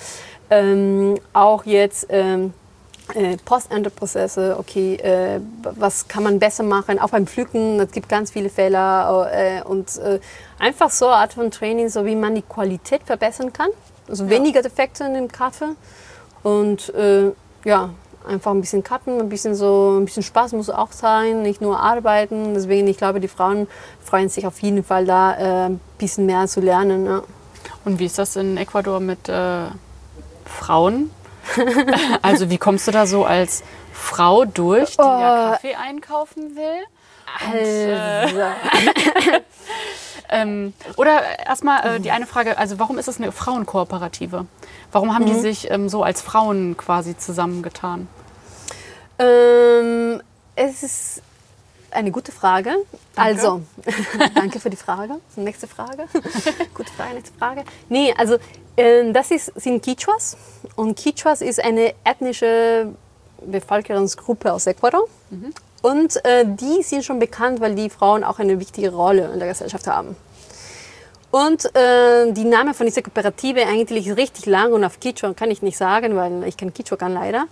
Auch jetzt Post-Ernte-Prozesse, okay, was kann man besser machen, auch beim Pflücken, es gibt ganz viele Fehler und einfach so eine Art von Training, so wie man die Qualität verbessern kann, also weniger Defekte in dem Kaffee und einfach ein bisschen cutten, ein bisschen Spaß muss auch sein, nicht nur arbeiten, deswegen, ich glaube, die Frauen freuen sich auf jeden Fall da ein bisschen mehr zu lernen. Ja. Und wie ist das in Ecuador mit Frauen? Also wie kommst du da so als Frau durch, die ja Kaffee einkaufen will? Oder erstmal die eine Frage, also warum ist es eine Frauenkooperative? Warum haben die sich so als Frauen quasi zusammengetan? Es ist eine gute Frage. Danke. Also, danke für die Frage. Nächste Frage. Gute Frage, nächste Frage. Nee, also das sind Quichuas. Und Quichuas ist eine ethnische Bevölkerungsgruppe aus Ecuador. Und die sind schon bekannt, weil die Frauen auch eine wichtige Rolle in der Gesellschaft haben. Und die Name von dieser Kooperative eigentlich ist richtig lang und auf Quichua kann ich nicht sagen, weil ich kein Quichua kann leider.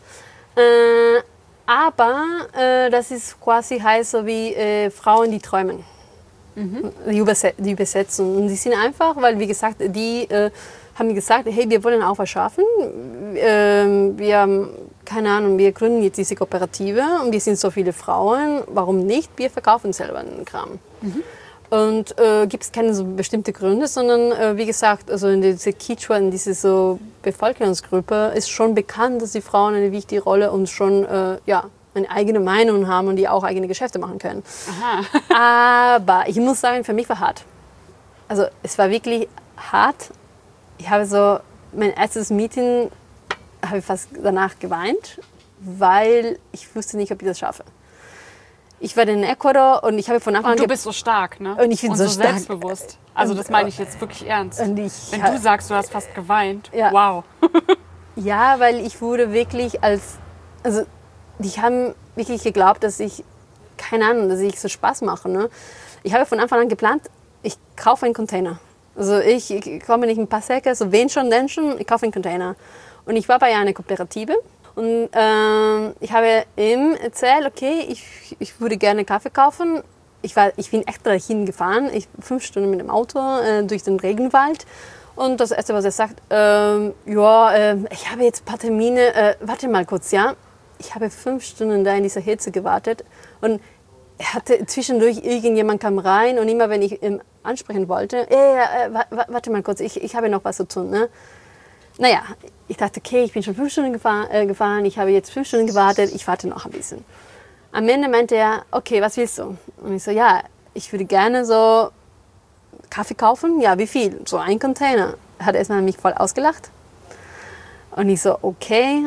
Aber das ist quasi heißt so wie Frauen, die träumen. Die Übersetzung. Und die sind einfach, weil wie gesagt, die haben gesagt, hey, wir wollen auch was schaffen. Wir haben, keine Ahnung, wir gründen jetzt diese Kooperative und wir sind so viele Frauen. Warum nicht? Wir verkaufen selber den Kram. Und gibt es keine so bestimmte Gründe, sondern wie gesagt, also in dieser Quechua, in dieser so Bevölkerungsgruppe ist schon bekannt, dass die Frauen eine wichtige Rolle und schon eine eigene Meinung haben und die auch eigene Geschäfte machen können. Aha. Aber ich muss sagen, für mich war hart. Also es war wirklich hart. Ich habe so mein erstes Meeting, habe ich fast danach geweint, weil ich wusste nicht, ob ich das schaffe. Ich war in Ecuador und ich habe von Anfang an... Und du bist so stark, ne? Und ich bin so stark. Selbstbewusst. Also das meine ich jetzt wirklich ernst. Und wenn du sagst, du hast fast geweint, ja. Wow. Ja, weil ich wurde wirklich also die haben wirklich geglaubt, dass ich, keine Ahnung, dass ich so Spaß mache. Ne? Ich habe von Anfang an geplant, ich kaufe einen Container. Also ich komme nicht ein paar Säcke, so wen schon, denn schon, ich kaufe einen Container. Und ich war bei einer Kooperative. Und ich habe ihm erzählt, okay, ich würde gerne Kaffee kaufen. Ich bin extra hingefahren, 5 Stunden mit dem Auto durch den Regenwald. Und das Erste, was er sagt, ich habe jetzt ein paar Termine, warte mal kurz, ja. Ich habe 5 Stunden da in dieser Hitze gewartet. Und er hatte zwischendurch, irgendjemand kam rein und immer, wenn ich ihn ansprechen wollte, warte mal kurz, ich habe noch was zu tun, ne? Naja, ich dachte, okay, ich bin schon 5 Stunden gefahren, ich habe jetzt 5 Stunden gewartet, ich warte noch ein bisschen. Am Ende meinte er, okay, was willst du? Und ich so, ja, ich würde gerne so Kaffee kaufen. Ja, wie viel? So ein Container. Er hat erstmal mich voll ausgelacht. Und ich so, okay,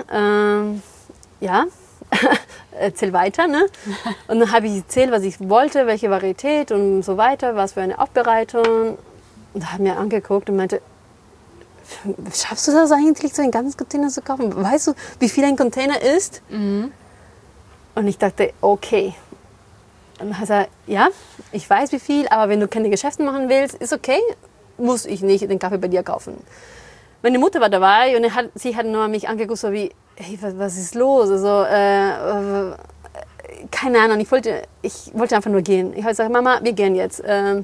ja, erzähl weiter, ne? Und dann habe ich erzählt, was ich wollte, welche Varietät und so weiter, was für eine Aufbereitung. Und er hat mir angeguckt und meinte, schaffst du das eigentlich, so einen ganzen Container zu kaufen? Weißt du, wie viel ein Container ist? Mhm. Und ich dachte, okay. Und dann hat er gesagt, ja, ich weiß wie viel, aber wenn du keine Geschäfte machen willst, ist okay, muss ich nicht den Kaffee bei dir kaufen. Meine Mutter war dabei und sie hat nur mich angeguckt, so wie, hey, was ist los? Also, keine Ahnung, ich wollte einfach nur gehen. Ich habe gesagt, Mama, wir gehen jetzt.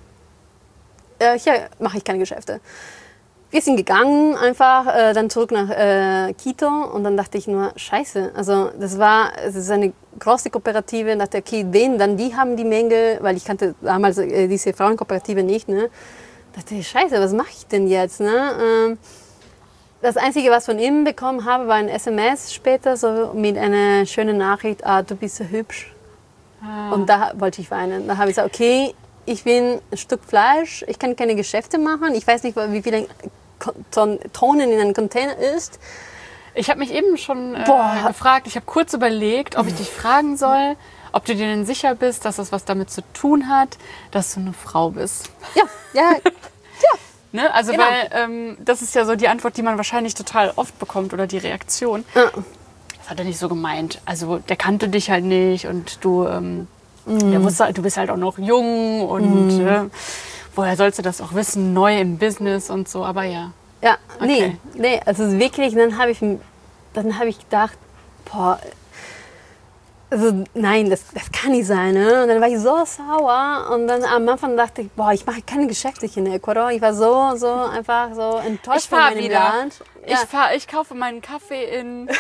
Hier mache ich keine Geschäfte. Wir sind gegangen einfach, dann zurück nach Quito und dann dachte ich nur, scheiße, also es ist eine große Kooperative, dachte okay, die haben die Menge, weil ich kannte damals diese Frauenkooperative nicht, ne? Dachte ich, scheiße, was mache ich denn jetzt, ne? Das Einzige, was von ihm bekommen habe, war ein SMS später, so mit einer schönen Nachricht, du bist so hübsch. Ah. Und da wollte ich weinen. Da habe ich gesagt, okay, ich bin ein Stück Fleisch, ich kann keine Geschäfte machen, ich weiß nicht, wie viele Tonnen in einem Container ist. Ich habe mich eben schon gefragt, ich habe kurz überlegt, ob ich dich fragen soll, ob du dir denn sicher bist, dass das was damit zu tun hat, dass du eine Frau bist. Ja. Ne? Also genau. Weil das ist ja so die Antwort, die man wahrscheinlich total oft bekommt oder die Reaktion. Ja. Das hat er nicht so gemeint. Also der kannte dich halt nicht und du bist halt auch noch jung und woher sollst du das auch wissen, neu im Business und so, aber ja. Ja, okay. Nee, also wirklich, dann habe ich gedacht, boah, also nein, das kann nicht sein, ne? Und dann war ich so sauer und dann am Anfang dachte ich, boah, ich mache keine Geschäfte hier in Ecuador. Ich war so einfach so enttäuscht von meinem Land. Ja. Ich kaufe meinen Kaffee in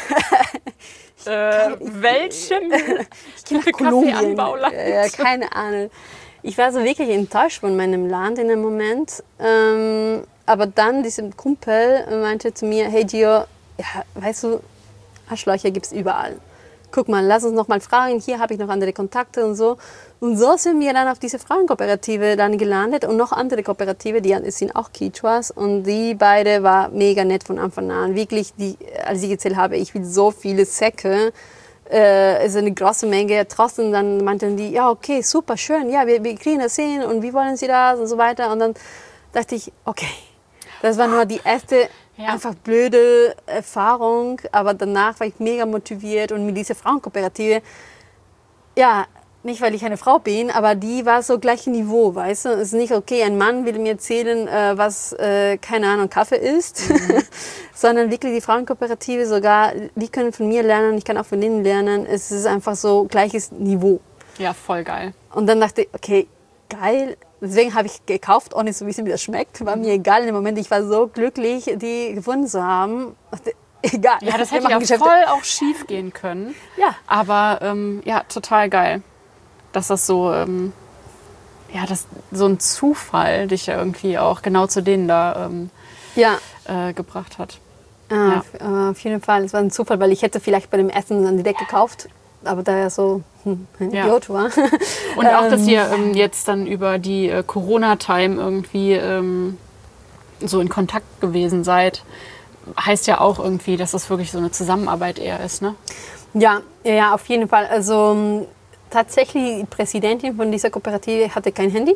welchem Kaffeeanbauland? Ja, keine Ahnung. Ich war so wirklich enttäuscht von meinem Land in dem Moment. Aber dann dieser Kumpel meinte zu mir, hey Gio, ja, weißt du, Arschlöcher gibt es überall. Guck mal, lass uns noch mal fragen, hier habe ich noch andere Kontakte und so. Und so sind wir dann auf diese Frauenkooperative dann gelandet und noch andere Kooperative, die sind auch Quechuas und die beide war mega nett von Anfang an. Wirklich, als ich erzählt habe, ich will so viele Säcke, es ist eine große Menge. Trotzdem dann meinten die, ja okay, super, schön, ja, wir kriegen das hin und wie wollen Sie das und so weiter. Und dann dachte ich, okay, das war nur die erste einfach blöde Erfahrung, aber danach war ich mega motiviert und mit dieser Frauenkooperative, ja, nicht weil ich eine Frau bin, aber die war so gleiches Niveau, weißt du, es ist nicht okay, ein Mann will mir erzählen, was, keine Ahnung, Kaffee ist, sondern wirklich die Frauenkooperative sogar, die können von mir lernen, ich kann auch von denen lernen, es ist einfach so gleiches Niveau. Ja, voll geil. Und dann dachte ich, okay, geil. Deswegen habe ich gekauft, ohne zu wissen, wie das schmeckt. War mir egal in dem Moment. Ich war so glücklich, die gefunden zu haben. Egal. Ja, das hätte ja voll auch schief gehen können. Ja. Aber ja, total geil, dass das so so ein Zufall dich ja irgendwie auch genau zu denen da gebracht hat. Auf jeden Fall. Es war ein Zufall, weil ich hätte vielleicht bei dem Essen dann direkt gekauft, aber da er so ein Idiot war. Und auch, dass ihr jetzt dann über die Corona-Time irgendwie so in Kontakt gewesen seid, heißt ja auch irgendwie, dass das wirklich so eine Zusammenarbeit eher ist, ne? Ja, auf jeden Fall. Also tatsächlich, die Präsidentin von dieser Kooperative hatte kein Handy.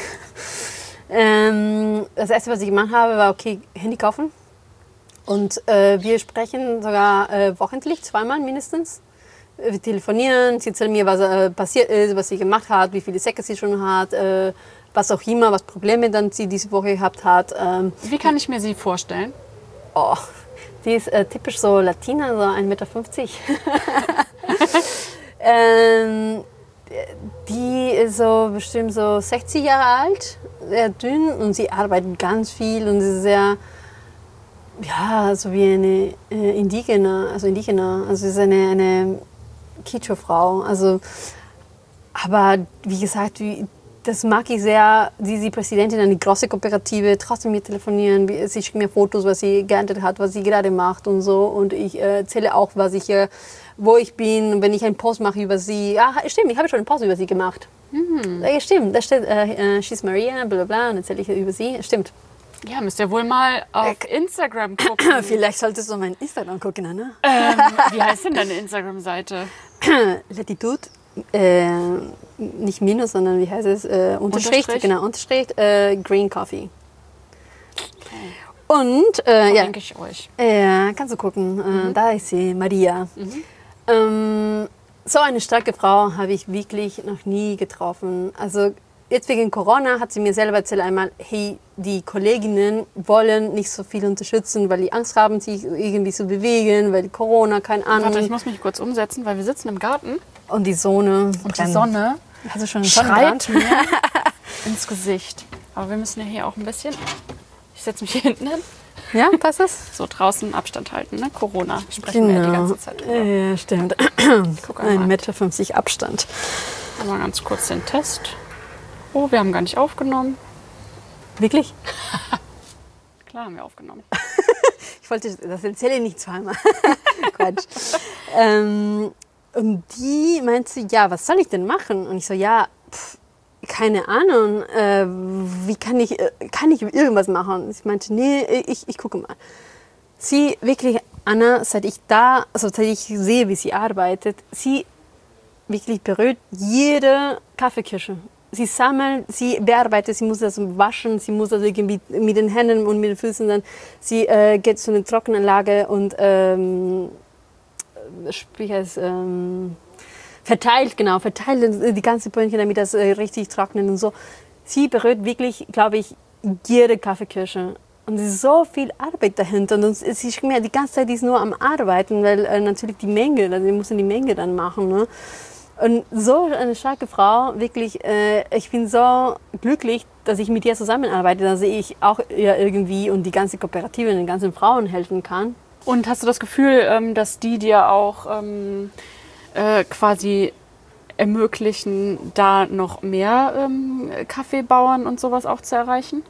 Das Erste, was ich gemacht habe, war, okay, Handy kaufen. Und wir sprechen sogar wochentlich, zweimal mindestens. Wir telefonieren, sie erzählen mir, was passiert ist, was sie gemacht hat, wie viele Säcke sie schon hat, was auch immer, was Probleme dann sie diese Woche gehabt hat. Wie kann ich mir sie vorstellen? Oh, die ist typisch so Latina, so 1,50 Meter. Die ist so bestimmt so 60 Jahre alt, sehr dünn und sie arbeitet ganz viel und ist sehr, so wie eine Indigena. Also sie ist eine Quichua-Frau. Also, aber wie gesagt, das mag ich sehr. Sie ist die Präsidentin einer großen Kooperative, trotzdem mit telefonieren. Sie schickt mir Fotos, was sie geerntet hat, was sie gerade macht und so. Und ich erzähle auch, wo ich bin. Und wenn ich einen Post mache über sie, stimmt, ich habe schon einen Post über sie gemacht. Ja, stimmt, da steht, she's Maria, bla bla bla, und erzähle ich über sie. Stimmt. Ja, müsst ihr wohl mal auf Instagram gucken. Vielleicht solltest du mein Instagram gucken, Anna. Wie heißt denn deine Instagram-Seite? Latitude, nicht Minus, sondern wie heißt es? Unterstrich. Genau, Unterstrich, Green Coffee. Okay. Und, verlinke ich euch. Kannst du gucken, da ist sie, Maria. So eine starke Frau habe ich wirklich noch nie getroffen. Also jetzt wegen Corona hat sie mir selber erzählt einmal, hey, die Kolleginnen wollen nicht so viel unterstützen, weil die Angst haben, sich irgendwie zu bewegen, weil Corona, keine Ahnung. Warte, ich muss mich kurz umsetzen, weil wir sitzen im Garten. Und die Sonne. Und die Sonne also schon schreit mir ins Gesicht. Aber wir müssen ja hier auch ein bisschen... Ich setze mich hier hinten hin. Ja, passt das? So draußen Abstand halten, ne? Corona sprechen wir ja die ganze Zeit drüber. Ja, stimmt. Guck einmal. 1,50 Meter Abstand. Mal ganz kurz den Test. Oh, wir haben gar nicht aufgenommen. Wirklich? Klar haben wir aufgenommen. Das erzähle ich nicht zweimal. Quatsch. Und die meinte, ja, was soll ich denn machen? Und ich so, keine Ahnung, wie kann ich irgendwas machen? Und ich meinte, nee, ich gucke mal. Sie wirklich, Anna, seit ich sehe, wie sie arbeitet, sie wirklich berührt jede Kaffeekirche. Sie sammelt, sie bearbeitet, sie muss das waschen, sie muss das irgendwie mit den Händen und mit den Füßen dann, sie geht zu einer Trockenanlage und verteilt die ganzen Brötchen, damit das richtig trocknet und so. Sie berührt wirklich, glaube ich, jede Kaffeekirche. Und es ist so viel Arbeit dahinter. Und sie schickt mir die ganze Zeit, die ist nur am Arbeiten, weil natürlich die Menge, also die müssen die Menge dann machen. Ne? Und so eine starke Frau, wirklich, ich bin so glücklich, dass ich mit ihr zusammenarbeite, dass ich auch ihr irgendwie und die ganze Kooperative und den ganzen Frauen helfen kann. Und hast du das Gefühl, dass die dir auch quasi ermöglichen, da noch mehr Kaffeebauern und sowas auch zu erreichen?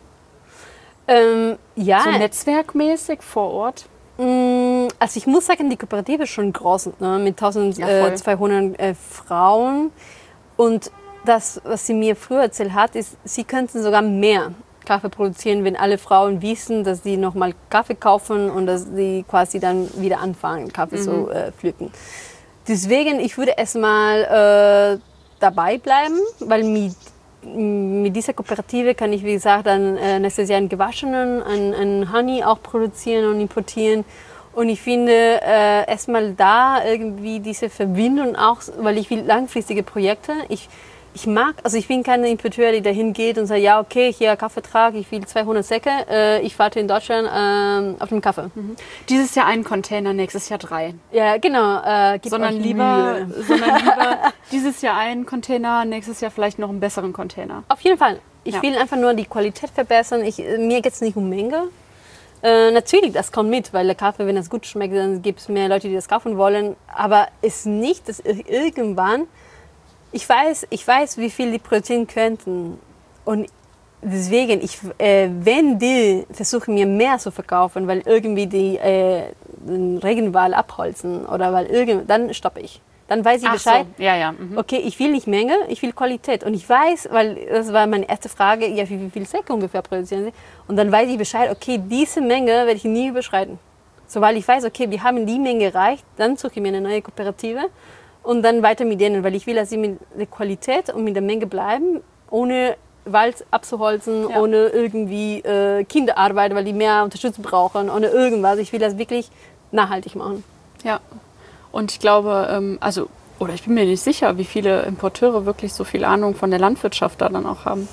Ja. So netzwerkmäßig vor Ort? Also ich muss sagen, die Kooperative ist schon groß, ne? Mit 1200 Frauen. Und das, was sie mir früher erzählt hat, ist, sie könnten sogar mehr Kaffee produzieren, wenn alle Frauen wissen, dass sie nochmal Kaffee kaufen und dass sie quasi dann wieder anfangen, Kaffee zu pflücken. Deswegen, ich würde erstmal dabei bleiben, weil mit dieser Kooperative kann ich, wie gesagt, dann nächstes Jahr einen gewaschenen, einen Honey auch produzieren und importieren. Und ich finde erstmal da irgendwie diese Verbindung auch, weil ich will langfristige Projekte. Ich bin keine Importeur, die dahin geht und sagt, ja, okay, hier Kaffeetrag, ich will 200 Säcke, ich warte in Deutschland auf den Kaffee. Dieses Jahr einen Container, nächstes Jahr 3. Ja, genau. Sondern lieber dieses Jahr einen Container, nächstes Jahr vielleicht noch einen besseren Container. Auf jeden Fall. Ich will einfach nur die Qualität verbessern. Mir geht es nicht um Menge. Natürlich, das kommt mit, weil der Kaffee, wenn es gut schmeckt, dann gibt es mehr Leute, die das kaufen wollen. Aber es ist nicht, dass irgendwann... Ich weiß, wie viel die produzieren könnten. Und deswegen, wenn die versuchen, mir mehr zu verkaufen, weil irgendwie die den Regenwald abholzen oder weil dann stoppe ich. Dann weiß ich Bescheid. So. Ja. Mhm. Okay, ich will nicht Menge, ich will Qualität. Und ich weiß, weil das war meine erste Frage, ja, wie viel Säcke ungefähr produzieren Sie? Und dann weiß ich Bescheid, okay, diese Menge werde ich nie überschreiten. Sobald ich weiß, okay, wir haben die Menge erreicht, dann suche ich mir eine neue Kooperative und dann weiter mit denen, weil ich will, dass sie mit der Qualität und mit der Menge bleiben, ohne Wald abzuholzen, ohne irgendwie Kinderarbeit, weil die mehr Unterstützung brauchen, ohne irgendwas. Ich will das wirklich nachhaltig machen. Ja. Und ich glaube, oder ich bin mir nicht sicher, wie viele Importeure wirklich so viel Ahnung von der Landwirtschaft da dann auch haben.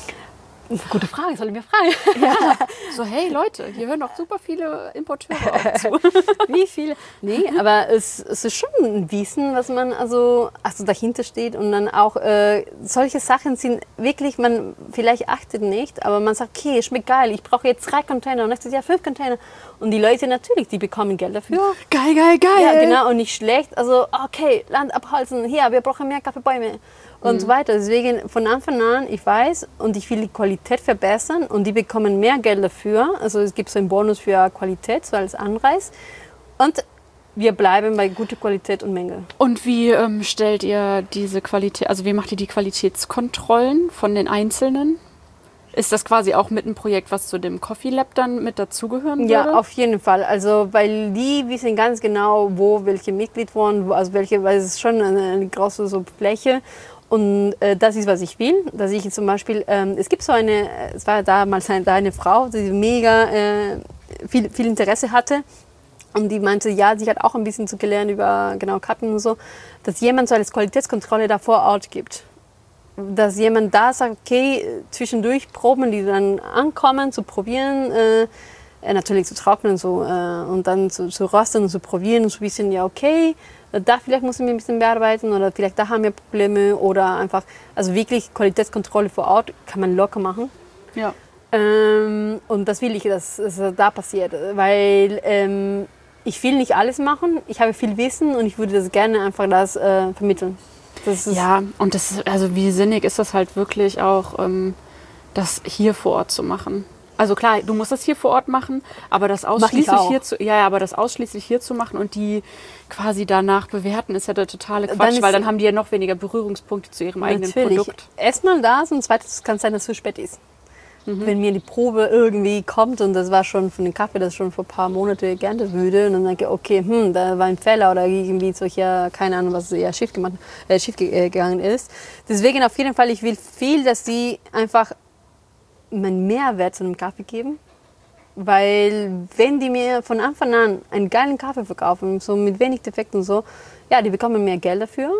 Gute Frage, soll ich mir fragen? Ja. So, hey Leute, hier hören auch super viele Importeure auch zu. Wie viele? Nee, aber es ist schon ein Wissen, was man also dahinter steht. Und dann auch solche Sachen sind wirklich, man vielleicht achtet nicht, aber man sagt, okay, schmeckt geil, ich brauche jetzt 3 Container und nächstes Jahr 5 Container. Und die Leute natürlich, die bekommen Geld dafür. Geil. Ja, genau, und nicht schlecht. Also, okay, Land abholzen, hier, wir brauchen mehr Kaffeebäume. Und so weiter. Deswegen von Anfang an, ich weiß und ich will die Qualität verbessern und die bekommen mehr Geld dafür. Also es gibt so einen Bonus für Qualität, so als Anreiz. Und wir bleiben bei guter Qualität und Menge. Und wie stellt ihr diese Qualität, also wie macht ihr die Qualitätskontrollen von den Einzelnen? Ist das quasi auch mit einem Projekt, was zu dem Coffee Lab dann mit dazugehören würde? Ja, auf jeden Fall. Also weil die wissen ganz genau, wo welche Mitglied wohnen, weil es ist schon eine große so Fläche. Und das ist, was ich will, dass ich zum Beispiel, es gibt so es war damals eine Frau, die mega viel Interesse hatte und die meinte, ja, sie hat auch ein bisschen zu gelernt über genau Karten und so, dass jemand so als Qualitätskontrolle da vor Ort gibt. Dass jemand da sagt, okay, zwischendurch Proben, die dann ankommen, zu probieren, natürlich zu trocknen so, und dann zu rösten und zu probieren und zu wissen, ja, okay, da vielleicht müssen wir ein bisschen bearbeiten oder vielleicht da haben wir Probleme oder einfach, also wirklich Qualitätskontrolle vor Ort kann man locker machen. Ja. Und das will ich, dass da passiert, weil ich will nicht alles machen, ich habe viel Wissen und ich würde das gerne einfach vermitteln. Ja, und also wie sinnig ist das halt wirklich auch, das hier vor Ort zu machen. Also klar, du musst das hier vor Ort machen, aber das ausschließlich hier zu machen und die quasi danach bewerten, ist ja der totale Quatsch, weil dann haben die ja noch weniger Berührungspunkte zu ihrem eigenen Produkt. Erstmal das und zweitens kann es sein, dass es zu spät ist. Mhm. Wenn mir die Probe irgendwie kommt und das war schon von dem Kaffee, das schon vor ein paar Monaten geerntet wurde und dann denke ich, okay, da war ein Fehler oder irgendwie solcher, keine Ahnung, was ja schief gegangen ist. Deswegen auf jeden Fall, ich will viel, dass die einfach meinen Mehrwert zu einem Kaffee geben, weil wenn die mir von Anfang an einen geilen Kaffee verkaufen, so mit wenig Defekten und so, ja, die bekommen mehr Geld dafür,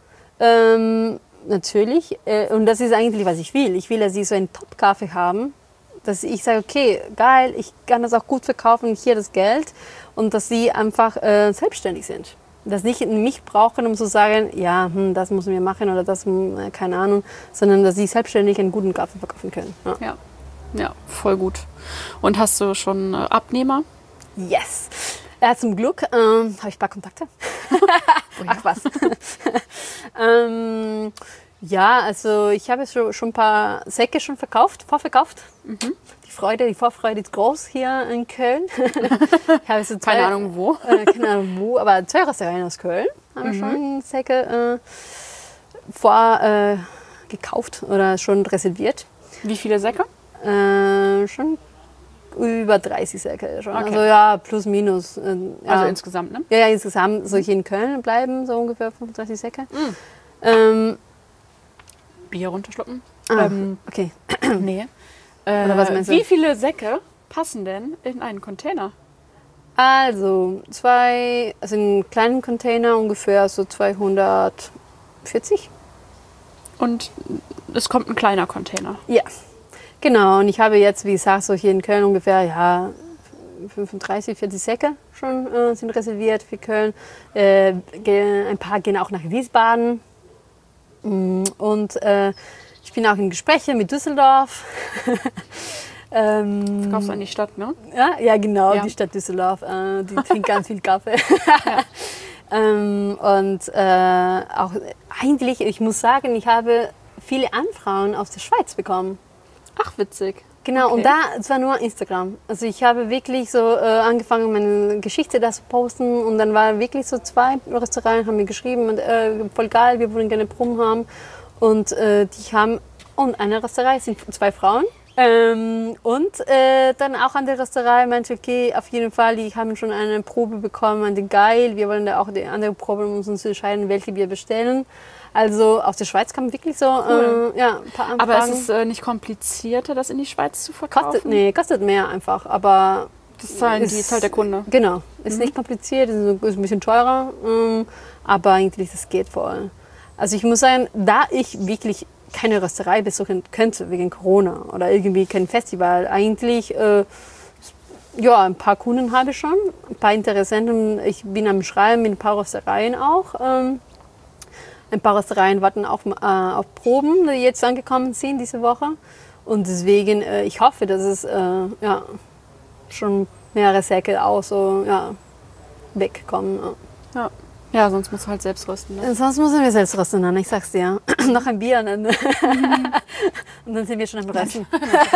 natürlich, und das ist eigentlich, was ich will. Ich will, dass sie so einen Top-Kaffee haben, dass ich sage, okay, geil, ich kann das auch gut verkaufen, hier das Geld und dass sie einfach selbstständig sind. Dass nicht mich brauchen, um zu sagen, ja, das müssen wir machen oder das, keine Ahnung, sondern dass sie selbstständig einen guten Kaffee verkaufen können. Ja, voll gut. Und hast du schon Abnehmer? Yes! Ja, zum Glück habe ich ein paar Kontakte. Ach was. Ja, also ich habe schon ein paar Säcke schon vorverkauft. Mhm. Die Vorfreude ist groß hier in Köln. Ich habe so keine Ahnung wo. Keine Ahnung wo, aber 2 Restaurants aus Köln haben schon Säcke gekauft oder schon reserviert. Wie viele Säcke? Schon über 30 Säcke schon. Okay. Also ja, plus minus. Also insgesamt, ne? Ja, insgesamt soll ich in Köln bleiben, so ungefähr 35 Säcke. Bier runterschlucken. Okay. Nee. Oder was meinst du? Wie viele Säcke passen denn in einen Container? Also in kleinen Container ungefähr so 240. Und es kommt ein kleiner Container. Ja, genau. Und ich habe jetzt, wie gesagt, so hier in Köln ungefähr 35, 40 Säcke schon sind reserviert für Köln. Ein paar gehen auch nach Wiesbaden. Und ich bin auch in Gesprächen mit Düsseldorf. Verkaufst du an die Stadt, ne? Ja, genau, ja. Die Stadt Düsseldorf. Die trinkt ganz viel Kaffee. Und auch eigentlich, ich muss sagen, ich habe viele Anfragen aus der Schweiz bekommen. Ach, witzig. Genau, Okay. und es war nur Instagram. Also ich habe wirklich so angefangen, meine Geschichte da zu posten und dann waren wirklich so 2 Restaurants, haben mir geschrieben, und, voll geil, wir wollen gerne Proben haben. Und die haben, und eine Restaurant, es sind 2 Frauen. Dann auch an der Restaurant meinte, okay, auf jeden Fall, die haben schon eine Probe bekommen, meinte, geil, wir wollen da auch die andere Probe, um uns zu entscheiden, welche wir bestellen. Also aus der Schweiz kam wirklich so Cool. ein paar Anfragen. Aber ist es nicht komplizierter, das in die Schweiz zu verkaufen? Kostet mehr einfach, aber Das zahlt der Kunde. Genau, ist nicht kompliziert, ist ein bisschen teurer, aber eigentlich das geht voll. Also ich muss sagen, da ich wirklich keine Rösterei besuchen könnte wegen Corona oder irgendwie kein Festival, eigentlich ein paar Kunden habe ich schon, ein paar Interessenten. Ich bin am Schreiben mit ein paar Röstereien auch. Ein paar Röstereien warten auf Proben, die jetzt angekommen sind diese Woche. Und deswegen, ich hoffe, dass es schon mehrere Säcke auch so wegkommen. Ja, sonst musst du halt selbst rösten. Ne? Sonst müssen wir selbst rösten, Anna, ich sag's dir. Noch ein Bier und dann, und dann sind wir schon am Rösten.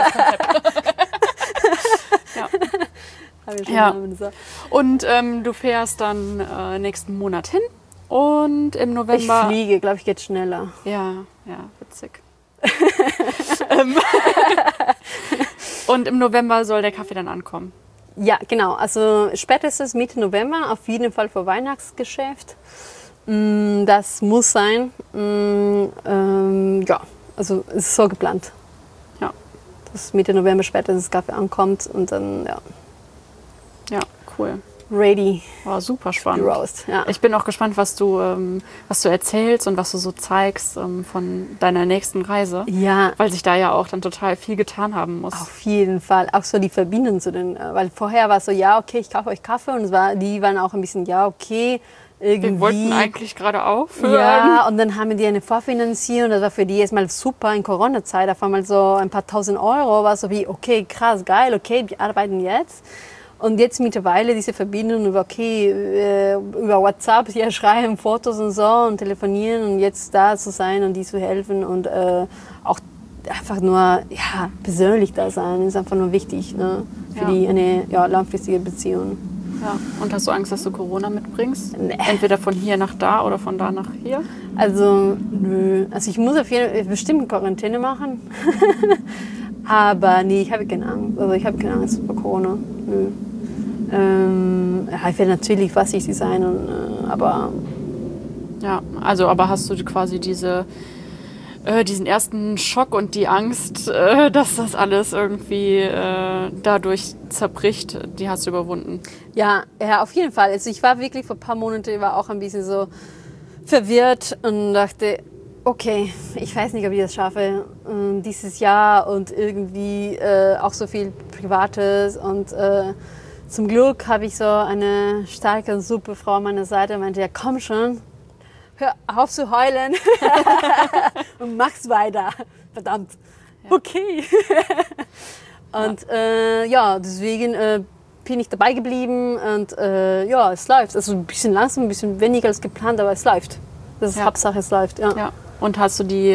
Ja. Und du fährst dann nächsten Monat hin und im Ich November... fliege, glaube ich, geht schneller. Ja, witzig. Und im November soll der Kaffee dann ankommen. Ja, genau. Also spätestens Mitte November, auf jeden Fall für Weihnachtsgeschäft. Das muss sein. Also es ist so geplant. Ja. Dass Mitte November spätestens Kaffee ankommt und dann, Ja, cool. ready War super to spannend. roast. Ja. Ich bin auch gespannt, was du erzählst und was du so zeigst von deiner nächsten Reise. Ja, Weil sich da ja auch dann total viel getan haben muss. auf jeden Fall. Auch so die Verbindung zu den, weil vorher war es so, ja, okay, ich kaufe euch Kaffee und die waren auch ein bisschen, ja, okay, irgendwie. Wir wollten eigentlich gerade aufhören. Ja, und dann haben die eine Vorfinanzierung, das war für die erstmal super in Corona-Zeit, auf einmal so ein paar tausend Euro, war so wie, okay, krass, geil, okay, wir arbeiten jetzt. Und jetzt mittlerweile diese Verbindung über, über WhatsApp, hier schreiben, Fotos und so und telefonieren und jetzt da zu sein und die zu helfen und auch einfach nur persönlich da sein, ist einfach nur wichtig, ne? Für eine langfristige Beziehung. Ja. Und hast du Angst, dass du Corona mitbringst? Nee. Entweder von hier nach da oder von da nach hier? Also, nö. Also ich muss auf jeden Fall bestimmt Quarantäne machen. Aber nee, ich habe keine Angst. Also ich habe keine Angst vor Corona. Nö. Ich werde natürlich vorsichtig sein, aber... Ja, also aber hast du quasi diesen ersten Schock und die Angst, dass das alles irgendwie dadurch zerbricht, die hast du überwunden? Ja, auf jeden Fall. Also ich war wirklich vor ein paar Monaten auch ein bisschen so verwirrt und dachte, okay, ich weiß nicht, ob ich das schaffe dieses Jahr und irgendwie auch so viel Privates und zum Glück habe ich so eine starke und super Frau an meiner Seite und meinte, ja komm schon, hör auf zu heulen und mach's weiter. Verdammt. Ja. Okay. Und deswegen bin ich dabei geblieben und es läuft. Also ein bisschen langsam, ein bisschen weniger als geplant, aber es läuft. Das ist Hauptsache, es läuft. Ja. Und hast du die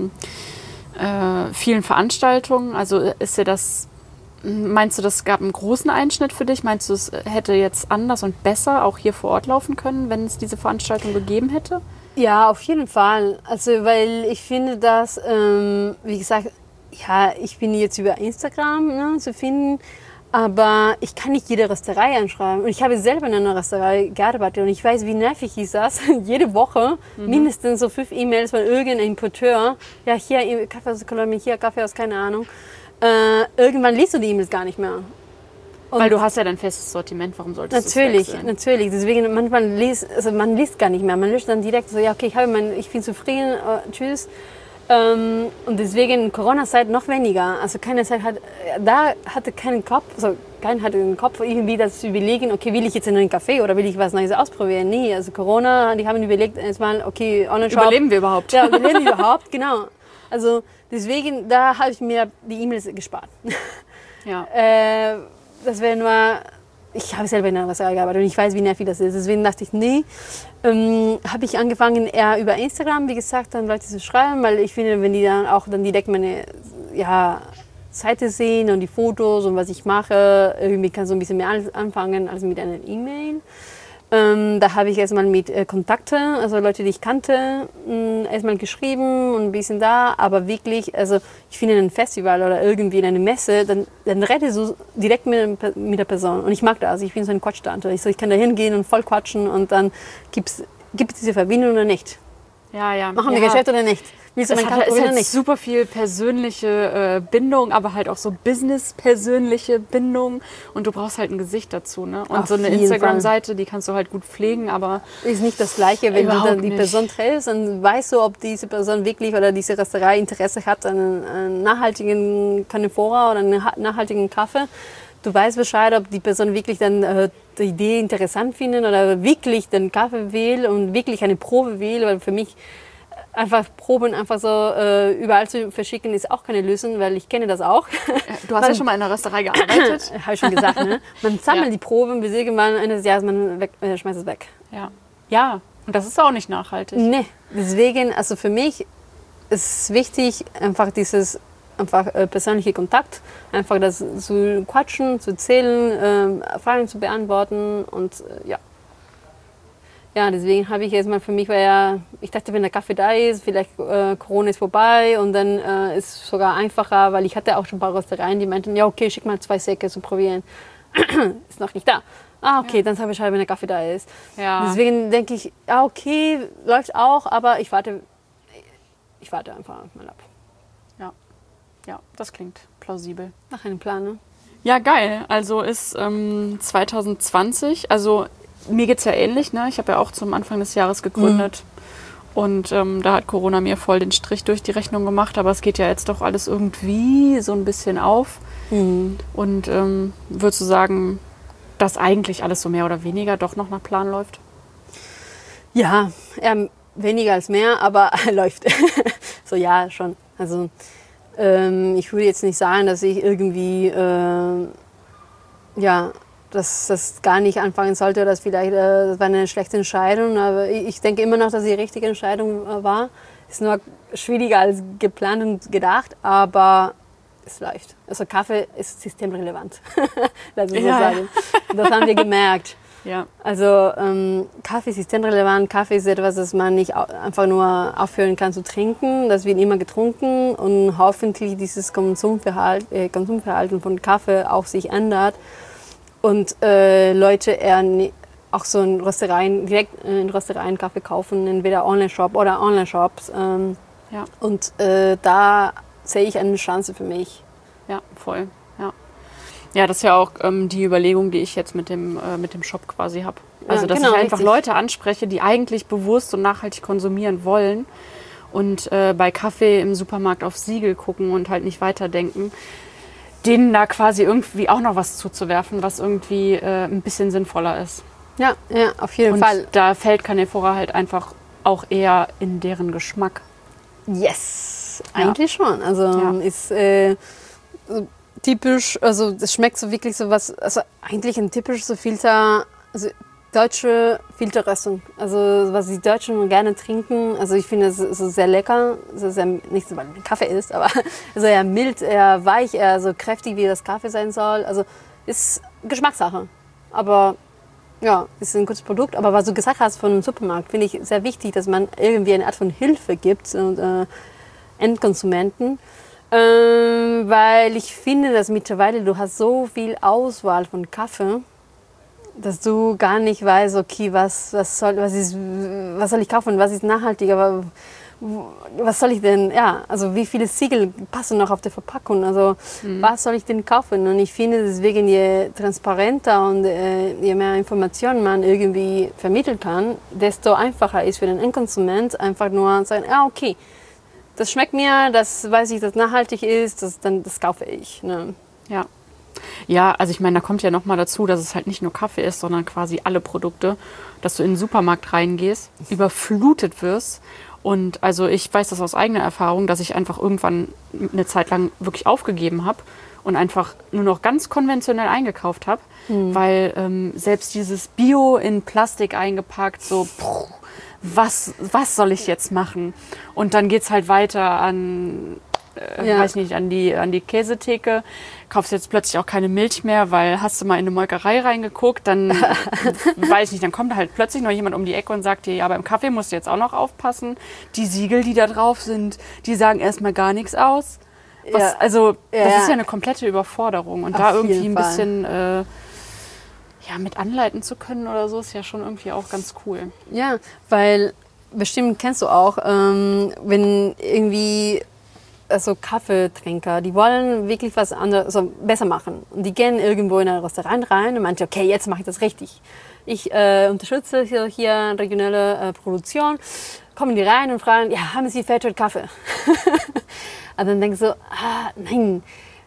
vielen Veranstaltungen, also ist dir das... Meinst du, das gab einen großen Einschnitt für dich? Meinst du, es hätte jetzt anders und besser auch hier vor Ort laufen können, wenn es diese Veranstaltung gegeben hätte? Ja, auf jeden Fall. Also, weil ich finde, dass, wie gesagt, ich bin jetzt über Instagram zu finden, aber ich kann nicht jede Rösterei anschreiben. Und ich habe selber in einer Rösterei gearbeitet und ich weiß, wie nervig ist das. Jede Woche mindestens so 5 E-Mails von irgendeinem Importeur. Ja, hier Kaffee aus Kolumbien, hier Kaffee aus keine Ahnung. Irgendwann liest du die E-Mails gar nicht mehr. Und weil du hast ja dein festes Sortiment, warum solltest du es wechseln? Natürlich. Deswegen manchmal man liest gar nicht mehr. Man löscht dann direkt so, ja okay, ich bin zufrieden, tschüss. Und deswegen in Corona-Zeit noch weniger. Also keine Zeit hatte keinen Kopf, also keiner hatte den Kopf irgendwie das zu überlegen, okay, will ich jetzt einen neuen Kaffee oder will ich was Neues ausprobieren? Nee, also Corona, die haben überlegt erstmal, okay, Online-Shop. Überleben wir überhaupt? Ja, überleben wir überhaupt, genau. Also deswegen, da habe ich mir die E-Mails gespart. Ja. Das wäre nur, ich habe selber in einer Restaurant gearbeitet und ich weiß, wie nervig das ist. Deswegen dachte ich, nee, habe ich angefangen eher über Instagram, wie gesagt, dann Leute zu schreiben, weil ich finde, wenn die dann auch dann direkt meine Seite sehen und die Fotos und was ich mache. Irgendwie kann so ein bisschen mehr anfangen als mit einer E-Mail. Da habe ich erstmal mit Kontakte, also Leute, die ich kannte, erstmal geschrieben und ein bisschen da. Aber wirklich, also ich finde in einem Festival oder irgendwie in einer Messe, dann rede ich so direkt mit der Person. Und ich mag das, ich bin so ein Quatschtante. Ich kann da hingehen und voll quatschen und dann gibt es diese Verbindung oder nicht. Ja. Machen wir Geschäft oder nicht? Willst du Es meinen hat Kaffee ist oder halt nicht? super viel persönliche Bindung, aber halt auch so Business-persönliche Bindung. Und du brauchst halt ein Gesicht dazu. Ne? Und Auf so eine jeden Instagram-Seite, die kannst du halt gut pflegen, aber Ist nicht das Gleiche, wenn du Überhaupt dann die nicht. Person triffst, dann weißt du, ob diese Person wirklich oder diese Rösterei Interesse hat an einem nachhaltigen Carnivora oder einem nachhaltigen Kaffee. Du weißt Bescheid, ob die Person wirklich dann die Idee interessant findet oder wirklich den Kaffee will und wirklich eine Probe will, weil für mich einfach Proben einfach so überall zu verschicken ist auch keine Lösung, weil ich kenne das auch. du hast ja schon mal in der Rösterei gearbeitet. Habe ich schon gesagt, ne? Man sammelt Ja. die Proben, bis irgendwann Ende des Jahres man schmeißt es weg. Ja, und das ist auch nicht nachhaltig. Nee, deswegen, also für mich ist wichtig, einfach dieses persönliche Kontakt, einfach das zu quatschen, zu erzählen, Fragen zu beantworten und ja. Ja, deswegen habe ich erstmal für mich, ich dachte, wenn der Kaffee da ist, vielleicht Corona ist vorbei und dann ist es sogar einfacher, weil ich hatte auch schon ein paar Röstereien, die meinten, ja okay, schick mal 2 Säcke zu probieren. Ist noch nicht da. Ah, okay, dann habe ich halt, wenn der Kaffee da ist. Ja. Deswegen denke ich, ja okay, läuft auch, aber ich warte einfach mal ab. Ja, das klingt plausibel. Nach einem Plan, ne? Ja, geil. Also ist 2020, also mir geht's ja ähnlich, ne? Ich habe ja auch zum Anfang des Jahres gegründet und da hat Corona mir voll den Strich durch die Rechnung gemacht, aber es geht ja jetzt doch alles irgendwie so ein bisschen auf. Und würdest du sagen, dass eigentlich alles so mehr oder weniger doch noch nach Plan läuft? Ja, eher weniger als mehr, aber läuft. So ja, schon. Also ich würde jetzt nicht sagen, dass ich irgendwie dass das gar nicht anfangen sollte oder dass vielleicht das war eine schlechte Entscheidung. Aber ich denke immer noch, dass die richtige Entscheidung war. Ist nur schwieriger als geplant und gedacht, aber es läuft. Also Kaffee ist systemrelevant, lass mich so sagen. Das haben wir gemerkt. Ja. Also Kaffee ist systemrelevant. Kaffee ist etwas, das man nicht einfach nur aufhören kann zu trinken. Das wird immer getrunken und hoffentlich dieses Konsumverhalten von Kaffee auch sich ändert. Und Leute eher auch so in Röstereien, direkt in Röstereien Kaffee kaufen, entweder Online-Shop oder Online-Shops. Ja. Und da sehe ich eine Chance für mich. Ja, voll. Ja, das ist ja auch die Überlegung, die ich jetzt mit dem Shop quasi habe. Also, dass ich einfach Leute anspreche, die eigentlich bewusst und nachhaltig konsumieren wollen und bei Kaffee im Supermarkt auf Siegel gucken und halt nicht weiterdenken, denen da quasi irgendwie auch noch was zuzuwerfen, was irgendwie ein bisschen sinnvoller ist. Ja, auf jeden Fall. Und da fällt Carnivora halt einfach auch eher in deren Geschmack. Yes, eigentlich schon. Also ist typisch, also das schmeckt so wirklich so was, also eigentlich ein typisches so Filter, also deutsche Filterröstung. Also was die Deutschen gerne trinken. Also ich finde es so sehr lecker. Also sehr, nicht so, weil es Kaffee ist, aber so eher mild, eher weich, eher so kräftig, wie das Kaffee sein soll. Also ist Geschmackssache. Aber ja, ist ein gutes Produkt. Aber was du gesagt hast von dem Supermarkt, finde ich sehr wichtig, dass man irgendwie eine Art von Hilfe gibt und Endkonsumenten. Weil ich finde, dass mittlerweile du hast so viel Auswahl von Kaffee, dass du gar nicht weißt, okay, was soll ich kaufen, was ist nachhaltig, aber was soll ich denn, ja, also wie viele Siegel passen noch auf der Verpackung, also was soll ich denn kaufen? Und ich finde deswegen, je transparenter und je mehr Informationen man irgendwie vermitteln kann, desto einfacher ist für den Endkonsument einfach nur sagen, ja, okay, das schmeckt mir, das weiß ich, dass nachhaltig ist, das kaufe ich. Ne? Ja. Ja, also ich meine, da kommt ja nochmal dazu, dass es halt nicht nur Kaffee ist, sondern quasi alle Produkte, dass du in den Supermarkt reingehst, überflutet wirst. Und also ich weiß das aus eigener Erfahrung, dass ich einfach irgendwann eine Zeit lang wirklich aufgegeben habe und einfach nur noch ganz konventionell eingekauft habe, weil selbst dieses Bio in Plastik eingepackt, so was soll ich jetzt machen? Und dann geht es halt weiter an weiß nicht, an die Käsetheke, kaufst jetzt plötzlich auch keine Milch mehr, weil hast du mal in eine Molkerei reingeguckt, dann weiß ich nicht, dann kommt da halt plötzlich noch jemand um die Ecke und sagt dir, ja, beim Kaffee musst du jetzt auch noch aufpassen. Die Siegel, die da drauf sind, die sagen erstmal gar nichts aus. Das ist ja eine komplette Überforderung. Und da irgendwie ein bisschen mit anleiten zu können oder so, ist ja schon irgendwie auch ganz cool. Ja, weil bestimmt kennst du auch, wenn irgendwie Kaffeetrinker, die wollen wirklich was anderes, besser machen. Und die gehen irgendwo in ein Restaurant rein und meinen, okay, jetzt mache ich das richtig. Ich unterstütze hier regionale Produktion. Kommen die rein und fragen, ja, haben Sie Fairtrade Kaffee? Und dann denke ich so, nein.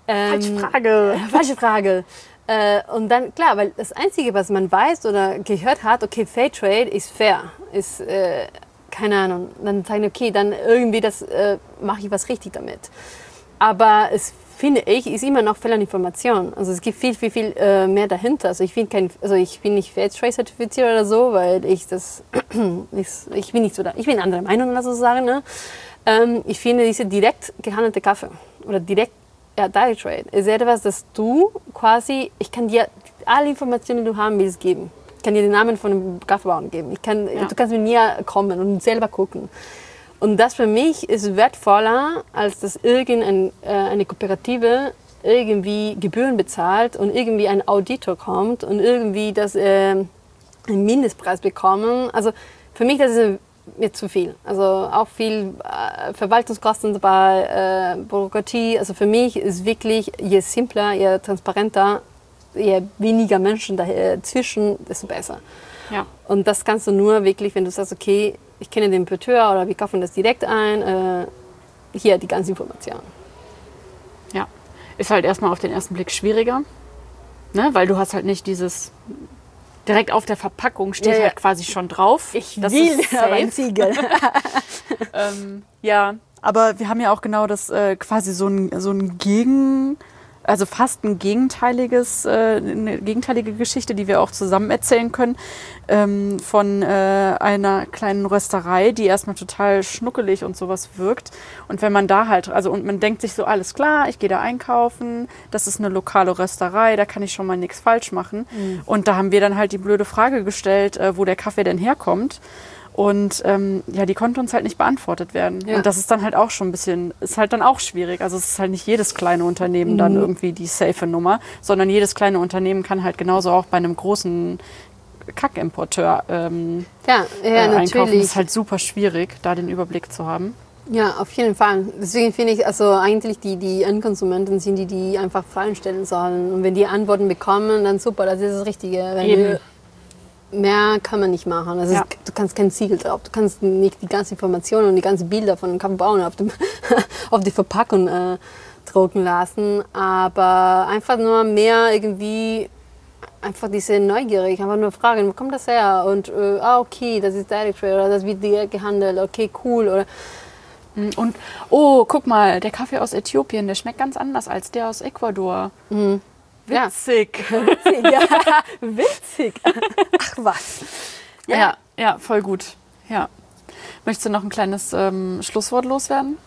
Falsche Frage. Und dann, klar, weil das Einzige, was man weiß oder gehört hat, okay, Fairtrade ist fair, ist, keine Ahnung. Dann sagen die, okay, dann irgendwie mache ich was richtig damit. Aber es, finde ich, ist immer noch Fehlinformation. Also es gibt viel mehr dahinter. Also ich bin nicht Fairtrade zertifiziert oder so, weil ich bin nicht so da. Ich bin anderer Meinung, lass uns sagen. Ne? Ich finde diese direkt gehandelte Kaffee oder Direct Trade ist etwas, das du quasi, ich kann dir alle Informationen, die du haben willst, geben. Ich kann dir den Namen von einem Kaffeebauern geben. Du kannst mit mir kommen und selber gucken. Und das für mich ist wertvoller, als dass eine Kooperative irgendwie Gebühren bezahlt und irgendwie ein Auditor kommt und irgendwie einen Mindestpreis bekommen. Also für mich das ist mir zu viel. Also auch viel Verwaltungskosten dabei, Bürokratie. Also für mich ist wirklich, je simpler, je transparenter, je weniger Menschen dazwischen, desto besser. Ja. Und das kannst du nur wirklich, wenn du sagst, okay, ich kenne den Importeur oder wir kaufen das direkt ein, hier die ganze Information. Ja, ist halt erstmal auf den ersten Blick schwieriger, ne? Weil du hast halt nicht dieses, direkt auf der Verpackung steht halt quasi schon drauf. Ich will ein Siegel. Ja, aber wir haben ja auch genau das quasi so ein also fast eine gegenteilige Geschichte, die wir auch zusammen erzählen können, von einer kleinen Rösterei, die erstmal total schnuckelig und sowas wirkt. Und wenn man da halt, und man denkt sich so, alles klar, ich gehe da einkaufen, das ist eine lokale Rösterei, da kann ich schon mal nichts falsch machen. Mhm. Und da haben wir dann halt die blöde Frage gestellt, wo der Kaffee denn herkommt. Und die konnte uns halt nicht beantwortet werden. Ja. Und das ist dann halt auch schon ist halt dann auch schwierig. Also es ist halt nicht jedes kleine Unternehmen dann irgendwie die safe Nummer, sondern jedes kleine Unternehmen kann halt genauso auch bei einem großen Kackimporteur einkaufen. Natürlich. Das ist halt super schwierig, da den Überblick zu haben. Ja, auf jeden Fall. Deswegen finde ich, also eigentlich die Endkonsumenten sind die einfach Fragen stellen sollen. Und wenn die Antworten bekommen, dann super, das ist das Richtige. Mehr kann man nicht machen. Also du kannst kein Siegel drauf, du kannst nicht die ganzen Informationen und die ganzen Bilder von den Kaffeebauern auf die Verpackung drucken lassen, aber einfach nur mehr irgendwie, einfach diese Neugierig, einfach nur fragen, wo kommt das her? Und okay, das ist Direct Trade oder das wird direkt gehandelt, okay, cool. Oder und, oh, guck mal, der Kaffee aus Äthiopien, der schmeckt ganz anders als der aus Ecuador. Mhm. Witzig. Ja. Witzig. Ach was. Ja, voll gut. Ja. Möchtest du noch ein kleines Schlusswort loswerden?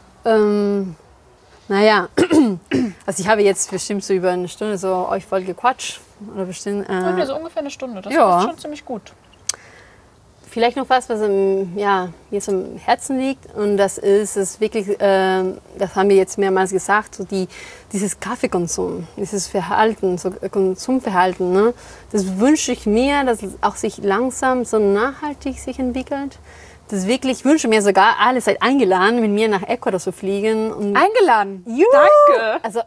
Naja, also ich habe jetzt bestimmt so über eine Stunde so euch voll gequatscht. Oder bestimmt, so ungefähr eine Stunde, das ist schon ziemlich gut. Vielleicht noch was mir so am Herzen liegt, und das ist wirklich, das haben wir jetzt mehrmals gesagt, so dieses Kaffeekonsum, dieses Verhalten, so Konsumverhalten, ne? Das wünsche ich mir, dass es auch sich langsam so nachhaltig sich entwickelt. Das wirklich, ich wünsche mir sogar, alle seid eingeladen, mit mir nach Ecuador zu fliegen. Und eingeladen? Danke!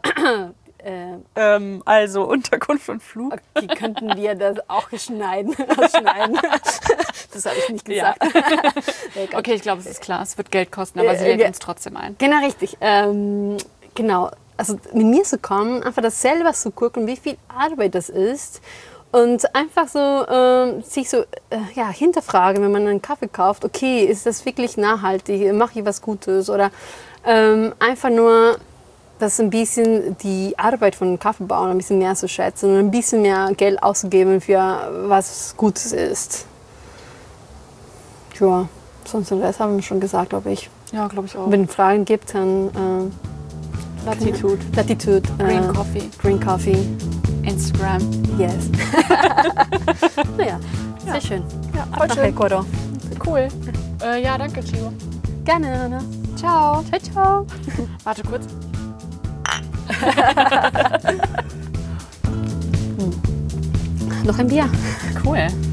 Also Unterkunft und Flug. Okay, könnten wir das auch ausschneiden. Das habe ich nicht gesagt. Ja. Okay, ich glaube, es ist klar. Es wird Geld kosten, aber sie lädt uns trotzdem ein. Genau, richtig. Genau. Also mit mir zu kommen, einfach das selber zu gucken, wie viel Arbeit das ist. Und einfach so sich so hinterfragen, wenn man einen Kaffee kauft, okay, ist das wirklich nachhaltig, mache ich was Gutes? Oder einfach nur das ein bisschen die Arbeit von Kaffeebauern ein bisschen mehr zu schätzen und ein bisschen mehr Geld auszugeben für was Gutes ist. Ja, sonst den Rest haben wir schon gesagt, glaube ich. Ja, glaube ich auch. Wenn es Fragen gibt, dann Latitude. Latitude. Green Coffee. Green Coffee. Instagram. Yes. Naja, sehr schön. Ja, Ab voll nach schön. Ecuador. Cool. Ja, danke, Chio. Gerne, Anna. Ciao. Ciao, ciao. Warte kurz. Noch ein Bier. Cool.